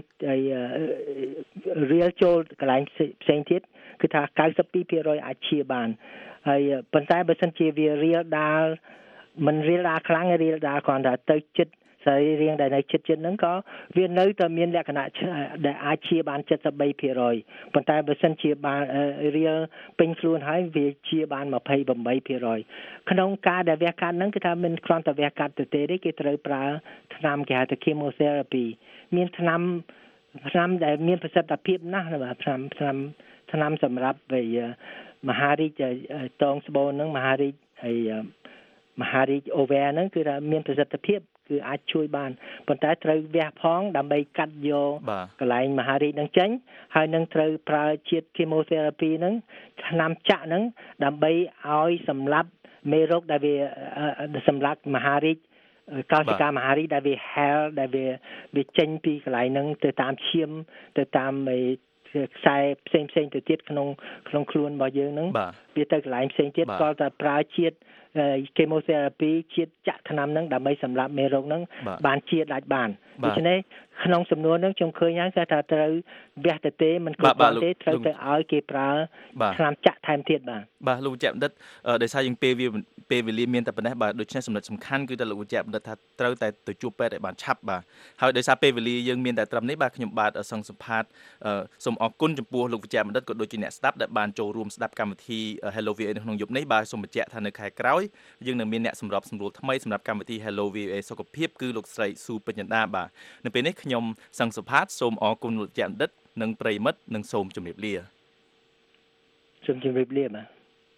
Speaker 1: រៀលចូលកន្លែងផ្សេងទៀតគឺថា 九十二ភាគរយ អាចជាបានហើយប៉ុន្តែបើសិនជាវារៀលដាល់មិនរៀលដាល់ខ្លាំងរៀលដាល់គ្រាន់តែទៅចិត្តសរីរាង្គដែលនៅចិត្តចិត្តហ្នឹងក៏វានៅតែមានលក្ខណៈដែលអាចជាបាន 七十三ភាគរយ ប៉ុន្តែបើសិនជាបានរៀលពេញខ្លួនហើយវាជាបាន ยี่สิบแปดភាគរយ ក្នុងការដែលវះកាត់ហ្នឹងគឺថាមិនគ្រាន់តែវះកាត់ទៅទេគេត្រូវប្រើថ្នាំគេហៅថា chemotherapy មានថ្នាំថ្នាំដែលមានប្រសិទ្ធភាពណាស់បាទថ្នាំថ្នាំថ្នាំសម្រាប់មហារីកតងស្បូនហ្នឹងមហារីកហើយមហារីកអូវែហ្នឹងគឺថាមានប្រសិទ្ធភាពគឺអាចជួយបានប៉ុន្តែត្រូវវះផងដើម្បីកាត់យកកន្លែងមហារីកហ្នឹងចេញហើយនឹងត្រូវប្រើជាតិ chemotherapy ហ្នឹងថ្នាំចាក់ហ្នឹងដើម្បីឲ្យសម្លាប់មេរោគដែលវាសម្លាប់មហារីកកោសិកាមហារីកដែលវាហែលដែលវាវាចេញពីកន្លែងហ្នឹងទៅតាមឈាមទៅតាមខ្សែផ្សេងផ្សេងទៅទៀតក្នុងក្នុងខ្លួនរបស់យើងហ្នឹងវាទៅកន្លែងផ្សេងទៀតក៏តែប្រើជាតិchemotherapy ជាតិចាក់ថ្នាំហ្នឹងដើម្បីសម្លាប់មេរោគហ្នឹងបានជាដាច់បានដូច្នេះក្នុងសំណួរហ្នឹងខ្ញុំឃើញហើយថាត្រូវវះទៅទេមិនគ្រប់ទេត្រូវទៅឲ្យគេប្រើថ្នាំចាក់ថែមទៀតបាទ
Speaker 2: បាទលោកវិជ្ជបណ្ឌិតដោយសារយើងពេលវាពេលវេលាមានតែប៉ុណ្ណេះបាទដូច្នេះចំណុចសំខាន់គឺតែលោកវិជ្ជបណ្ឌិតថាត្រូវតែទៅជួបពេទ្យឲ្យបានឆាប់បាទហើយដោយសារពេលវេលាយើងមានតែត្រឹមនេះបាទខ្ញុំបាទសង្ឃសម្ភារសូមអរគុណចំពោះលោកវិជ្ជបណ្ឌិតក៏ដូចជាអ្នកស្ដាប់ដែលបានចូលរួមស្ដាប់កម្មវិធី Hello វី អូ េ ក្នុងយប់នេះបាទសូមបញ្ជាក់ថានៅខែក្រោយយើងនឹងមានអ្នកសម្របសម្រួលថ្មីសម្រាប់កម្មវិធី Hello វី អូ េ សុខភាពគឺលោកស្រីស៊ូពេជ្រដាបាទនៅពេលនេះខ្ញុំសង្ឃសុផាតសូមអរគុណលោកវិជ្ជបណ្ឌិតនិងប្រិមិត្តនិងសូមជម្រាបលា
Speaker 1: សូមជម្រាបលាបាទ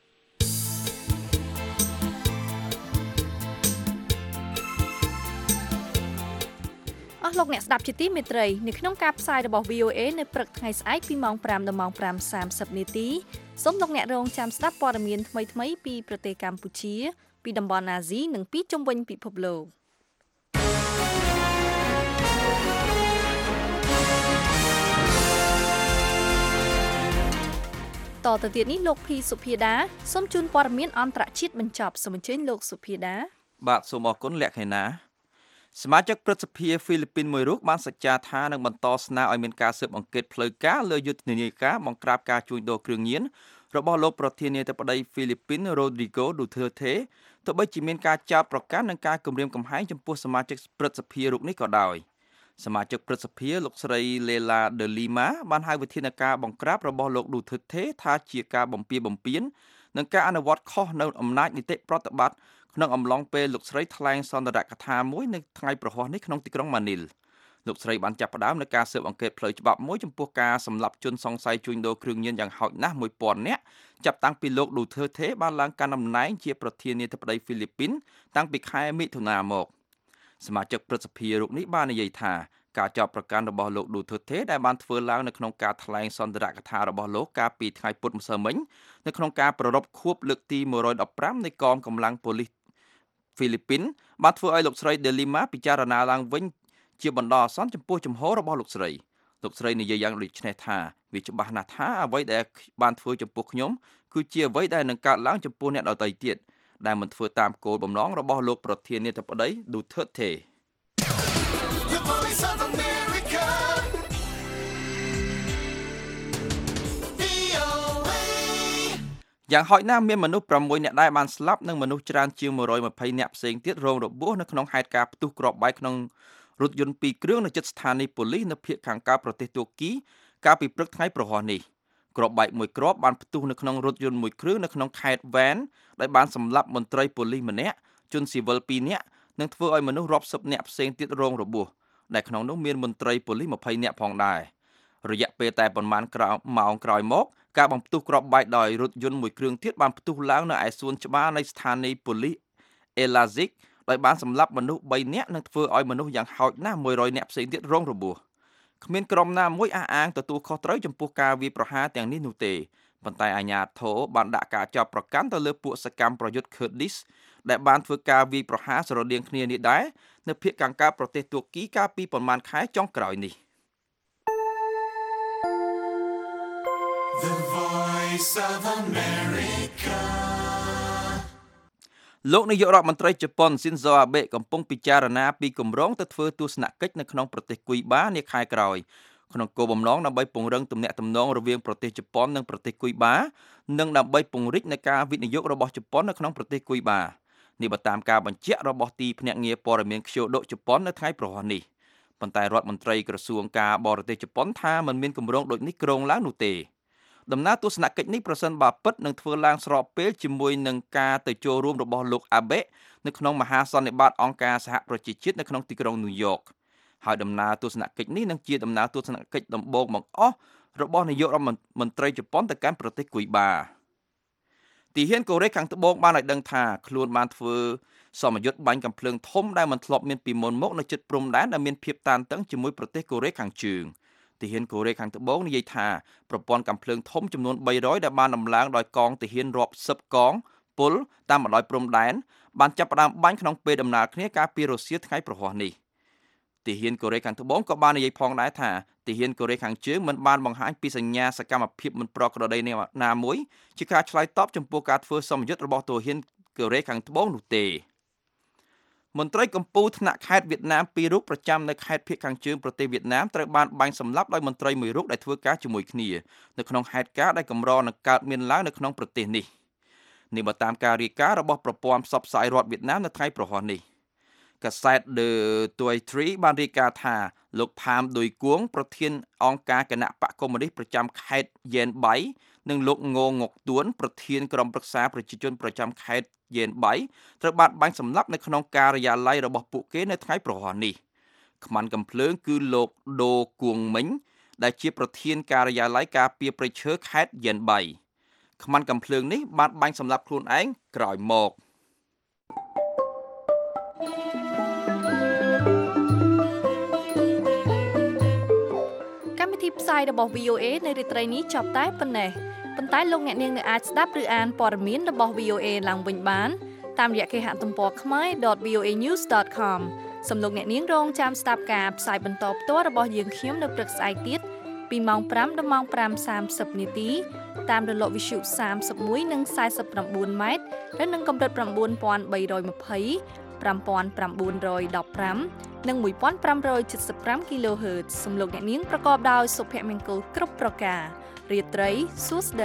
Speaker 3: អស់លោកអ្នកស្ដាប់ជាទីមេត្រីនៅក្នុងការផ្សាយរបស់ វី អូ េ នៅព្រឹកថ្ងៃស្អែកពីម៉ោង ប្រាំ ដល់ម៉ោង ប្រាំ សាមសិប នាទីសូមលោកអ្នករងចាំស្ដាប់ព័ត៌មានថ្មីៗពីប្រទេសកម្ពុជាពីតំបន់អាស៊ីនិងពីជុំវិញពិភពលោកតទៅទៀតនេះលោកភីសុភាដាសូមជូនព័ត៌មានអន្តរជាតិបញ្ចប់សូមអញ្ជើញលោកសុភាដា
Speaker 4: បាទសូមអរគុណលក្ខិណាសមាជិកព្រឹទ្ធសភាហ្វីលីពីនមួយរូបបានសច្ចាថានឹងបន្តស្នើឲ្យមានការស៊ើបអង្កេតផ្លូវការលើយុទ្ធនាការបង្ក្រាបការជួញដូរគ្រឿងញៀនរបស់លោកប្រធានាធិបតីហ្វីលីពីនរ៉ូឌ្រីហ្គោឌូធឺថេទោះបីជាមានការចោទប្រកាន់និងការគំរាមកំហែងចំពោះសមាជិកព្រឹទ្ធសភារូបនេះក៏ដោយសមាជិកព្រឹទ្ធសភាលោកស្រីលេឡាដឺលីម៉ាបានហៅវិធានការបង្ក្រាបរបស់លោកឌូធឺថេថាជាការបំពានបំពាននិងការអនុវត្តខុសនៅអំណាចនីតិប្រតិបត្តិក្នុងអំឡុងពេលលោកស្រីថ្លែងសន្ទរកថាមួយនៅថ្ងៃប្រហ័សនេះក្នុងទីក្រុងម៉ានីលលោកស្រីបានចាប់ផ្ដើមនៅការស៊ើបអង្កេតផ្លូវច្បាប់មួយចំពោះការសម្លាប់ជនសង្ស័យជួញដូរគ្រឿងញៀនយ៉ាងហោចណាស់មួយពាន់នាក់ចាប់តាំងពីលោកឌូធឺថេបានឡើងកាន់តំណែងជាប្រធានាធិបតីហ្វីលីពីនតាំងពីខែមិថុនាមកសមាជិកព្រឹទ្ធសភារូបនេះបាននិយាយថាការចោទប្រកាន់របស់លោកឌូធឺថេដែលបានធ្វើឡើងនៅក្នុងការថ្លែងសន្ទរកថារបស់លោកកាលពីថ្ងៃពុធម្សិលមិញនៅក្នុងការប្រារព្ធខួបលើកទីមួយរយដប់ប្រាំនៃកងកម្លាំងប៉ូលីសហ្វីលីពីនបានធ្វើឲ្យលោកស្រីដេលីម៉ាពិចារណាឡើងវិញជាបណ្ដោះអាសន្នចំពោះជំហររបស់លោកស្រីលោកស្រីនិយាយយ៉ាងដូចនេះថាវាច្បាស់ណាស់ថាអ្វីដែលបានធ្វើចំពោះខ្ញុំគឺជាអ្វីដែលនឹងកើតឡើងចំពោះអ្នកដទៃទៀតដែលមិនធ្វើតាមគោលបំណងរបស់លោកប្រធានាធិបតីឌូធឺថេយ៉ាងហោចណាស់មានមនុស្សប្រាំមួយនាក់ដែរបានស្លាប់និងមនុស្សច្រើនជាងមួយរយម្ភៃនាក់ផ្សេងទៀតរងរបួសនៅក្នុងហេតុការណ៍ផ្ទុះគ្រាប់បែកក្នុងរថយន្តពីរគ្រឿងនៅជិតស្ថានីយ៍ប៉ូលីសនៅភាគខាងកើតប្រទេសទួរគីកាលពីព្រឹកថ្ងៃប្រហ័សនេះគ្រាប់បែកមួយគ្រាប់បានផ្ទុះនៅក្នុងរថយន្តមួយគ្រឿងនៅក្នុងខេត្តវ៉ែនដែលបានសម្លាប់មន្ត្រីប៉ូលីសម្នាក់ជនស៊ីវិលពីរនាក់និងធ្វើឲ្យមនុស្សរាប់សិបនាក់ផ្សេងទៀតរងរបួសដែលក្នុងនោះមានមន្ត្រីប៉ូលីសម្ភៃនាក់ផងដែររយៈពេលតែប៉ុន្មានម៉ោងក្រោយមកការបំផ្ទុះគ្រាប់បែកដោយរថយន្តមួយគ្រឿងទៀតបានផ្ទុះឡើងនៅឯសួនច្បារនៃស្ថានីយ៍ប៉ូលីសអេឡាស៊ីកដោយបានសម្លាប់មនុស្សបីនាក់និងធ្វើឲ្យមនុស្សយ៉ាងហោចណាស់មួយរយនាក់ផ្សេងទៀតរងរបួសគ្មានក្រុមណាមួយអះអាងទទួលខុសត្រូវចំពោះការវាយប្រហារទាំងនេះនោះទេប៉ុន្តែអាជ្ញាធរបានដាក់ការចាប់ប្រកាន់ទៅលើពួកសកម្មប្រយុទ្ធ Kurdish ដែលបានធ្វើការវាយប្រហារស្រដៀងគ្នានេះដែរនៅភាគខាងកើតប្រទេសទួរគីកាលពីប្រមាណខែចុងក្រោយនេះThe Voice of America លោកនាយករដ្ឋមន្ត្រីជប៉ុនស៊ីនហ្សូអាបេកំពុងពិចារណាពីគម្រោងទៅធ្វើទស្សនកិច្ចនៅក្នុងប្រទេសគូយបានាខែក្រោយក្នុងគោលបំណងដើម្បីពង្រឹងទំនាក់ទំនងរវាងប្រទេសជប៉ុននិងប្រទេសគូយបានិងដើម្បីពង្រីកនៃការវិនិយោគរបស់ជប៉ុននៅក្នុងប្រទេសគូយបានេះបើតាមការបញ្ជាក់របស់ទីភ្នាក់ងារព័ត៌មានខ្ជូដូជប៉ុននៅថ្ងៃប្រហ័សនេះប៉ុន្តែរដ្ឋមន្ត្រីក្រសួងការបរទេសជប៉ុនថាមិនមានគម្រោងដូចនេះគ្រោងឡើងនោះទេដំណើរទស្សនកិច្ចនេះប្រសិនបើពិតនឹងធ្វើឡើងស្របពេលជាមួយនឹងការទៅចូលរួមរបស់លោកអាបេនៅក្នុងមហាសន្និបាតអង្គការសហប្រជាជាតិនៅក្នុងទីក្រុងញូវយ៉កហើយដំណើរទស្សនកិច្ចនេះនឹងជាដំណើរទស្សនកិច្ចដំបូងបង្អស់របស់នាយករដ្ឋមន្ត្រីជប៉ុនទៅកាន់ប្រទេសគូយបាទីហ៊ានកូរ៉េខាងត្បូងបានឲ្យដឹងថាខ្លួនបានធ្វើសមយុទ្ធបាញ់កាំភ្លើងធំដែលមិនធ្លាប់មានពីមុនមកនៅជិតព្រំដែនដែលមានភាពតានតឹងជាមួយប្រទេសកូរ៉េខាងជើងទាហានកូរ៉េខាងត្បូងនិយាយថាប្រព័ន្ធកាំភ្លើងធំចំនួនបីរយដែលបានដំឡើងដោយកងទាហានរាប់សិបកងពលតាមបណ្ដោយព្រំដែនបានចាប់ផ្ដើមបាញ់ក្នុងពេលដំណើរគ្នាកាលពីរុស្ស៊ីថ្ងៃប្រហ័សនេះទាហានកូរ៉េខាងត្បូងក៏បាននិយាយផងដែរថាទាហានកូរ៉េខាងជើងមិនបានបង្ហាញពីសញ្ញាសកម្មភាពមិនប្រក្រតីណាមួយជាការឆ្លើយតបចំពោះការធ្វើសមយុទ្ធរបស់ទាហានកូរ៉េខាងត្បូងនោះទេមន្ត្រីកម្ពុជាថ្នាក់ខេត្តវៀតណាមពីររូបប្រចាំនៅខេត្តភាគខាងជើងប្រទេសវៀតណាមត្រូវបានបាញ់សម្លាប់ដោយមន្ត្រីមួយរូបដែលធ្វើការជាមួយគ្នានៅក្នុងហេតុការណ៍ដែលកម្រនឹងកើតមានឡើងនៅក្នុងប្រទេសនេះនេះបើតាមការរាយការណ៍របស់ប្រព័ន្ធផ្សព្វផ្សាយរដ្ឋវៀតណាមនៅថ្ងៃប្រហ័សនេះកាសែត The Toi Tri បានរាយការណ៍ថាលោកផាមឌុយគួងប្រធានអង្គការគណៈបកកុម្មុយនីសប្រចាំខេត្តយេនបៃនិងលោកងងងុកទួនប្រធានក្រុមប្រឹក្សាប្រជាជនប្រចាំខេត្តយេនបៃត្រូវបានបាញ់សម្លាប់នៅក្នុងការិយាល័យរបស់ពួកគេនៅថ្ងៃប្រហ័សនេះខ្មាន់កំភ្លើងគឺលោកដូគួងមិញដែលជាប្រធានការិយាល័យការពារព្រៃឈើខេត្តយេនបៃខ្មាន់កំភ្លើងនេះបានបាញ់សម្លាប់ខ្លួនឯងក្រោយមក
Speaker 3: កម្មវិធីផ្សាយរបស់ វី អូ អេ នៅរាត្រីនេះចប់តែប៉ុណ្ណេះប៉ុន្តែលោកអ្នកនាងនៅអាចស្ដាប់ឬអានព័ត៌មានរបស់ វី អូ អេ ឡើងវិញបានតាមរយៈគេហទំព័រ ខម័យ ដត វី អូ អេ news ដត com សំឡេងអ្នកនាងរងចាំស្ដាប់ការផ្សាយបន្តផ្ទាល់របស់យើងខ្ញុំនៅព្រឹកស្អែកទៀតពីម៉ោងប្រាំដល់ម៉ោងប្រាំសាមសិបនាទីតាមរលកវិទ្យុសាមសិបមួយនិងសាយសិបប្រាំបួនម៉ែត្រហើយនឹងកម្រិត៩,៣២០ ប្រាំប្រាំបួនដប់ប្រាំនិងមួយពាន់ប្រាំរយседសិបប្រាំ គីឡូហឺត សំលោកអ្នកនាងប្រកបដោយសុភមង្គលគ្រប់ប្រការរាត្រីសួស្តី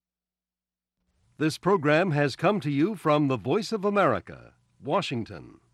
Speaker 7: This program has come to you from the Voice of America, Washington.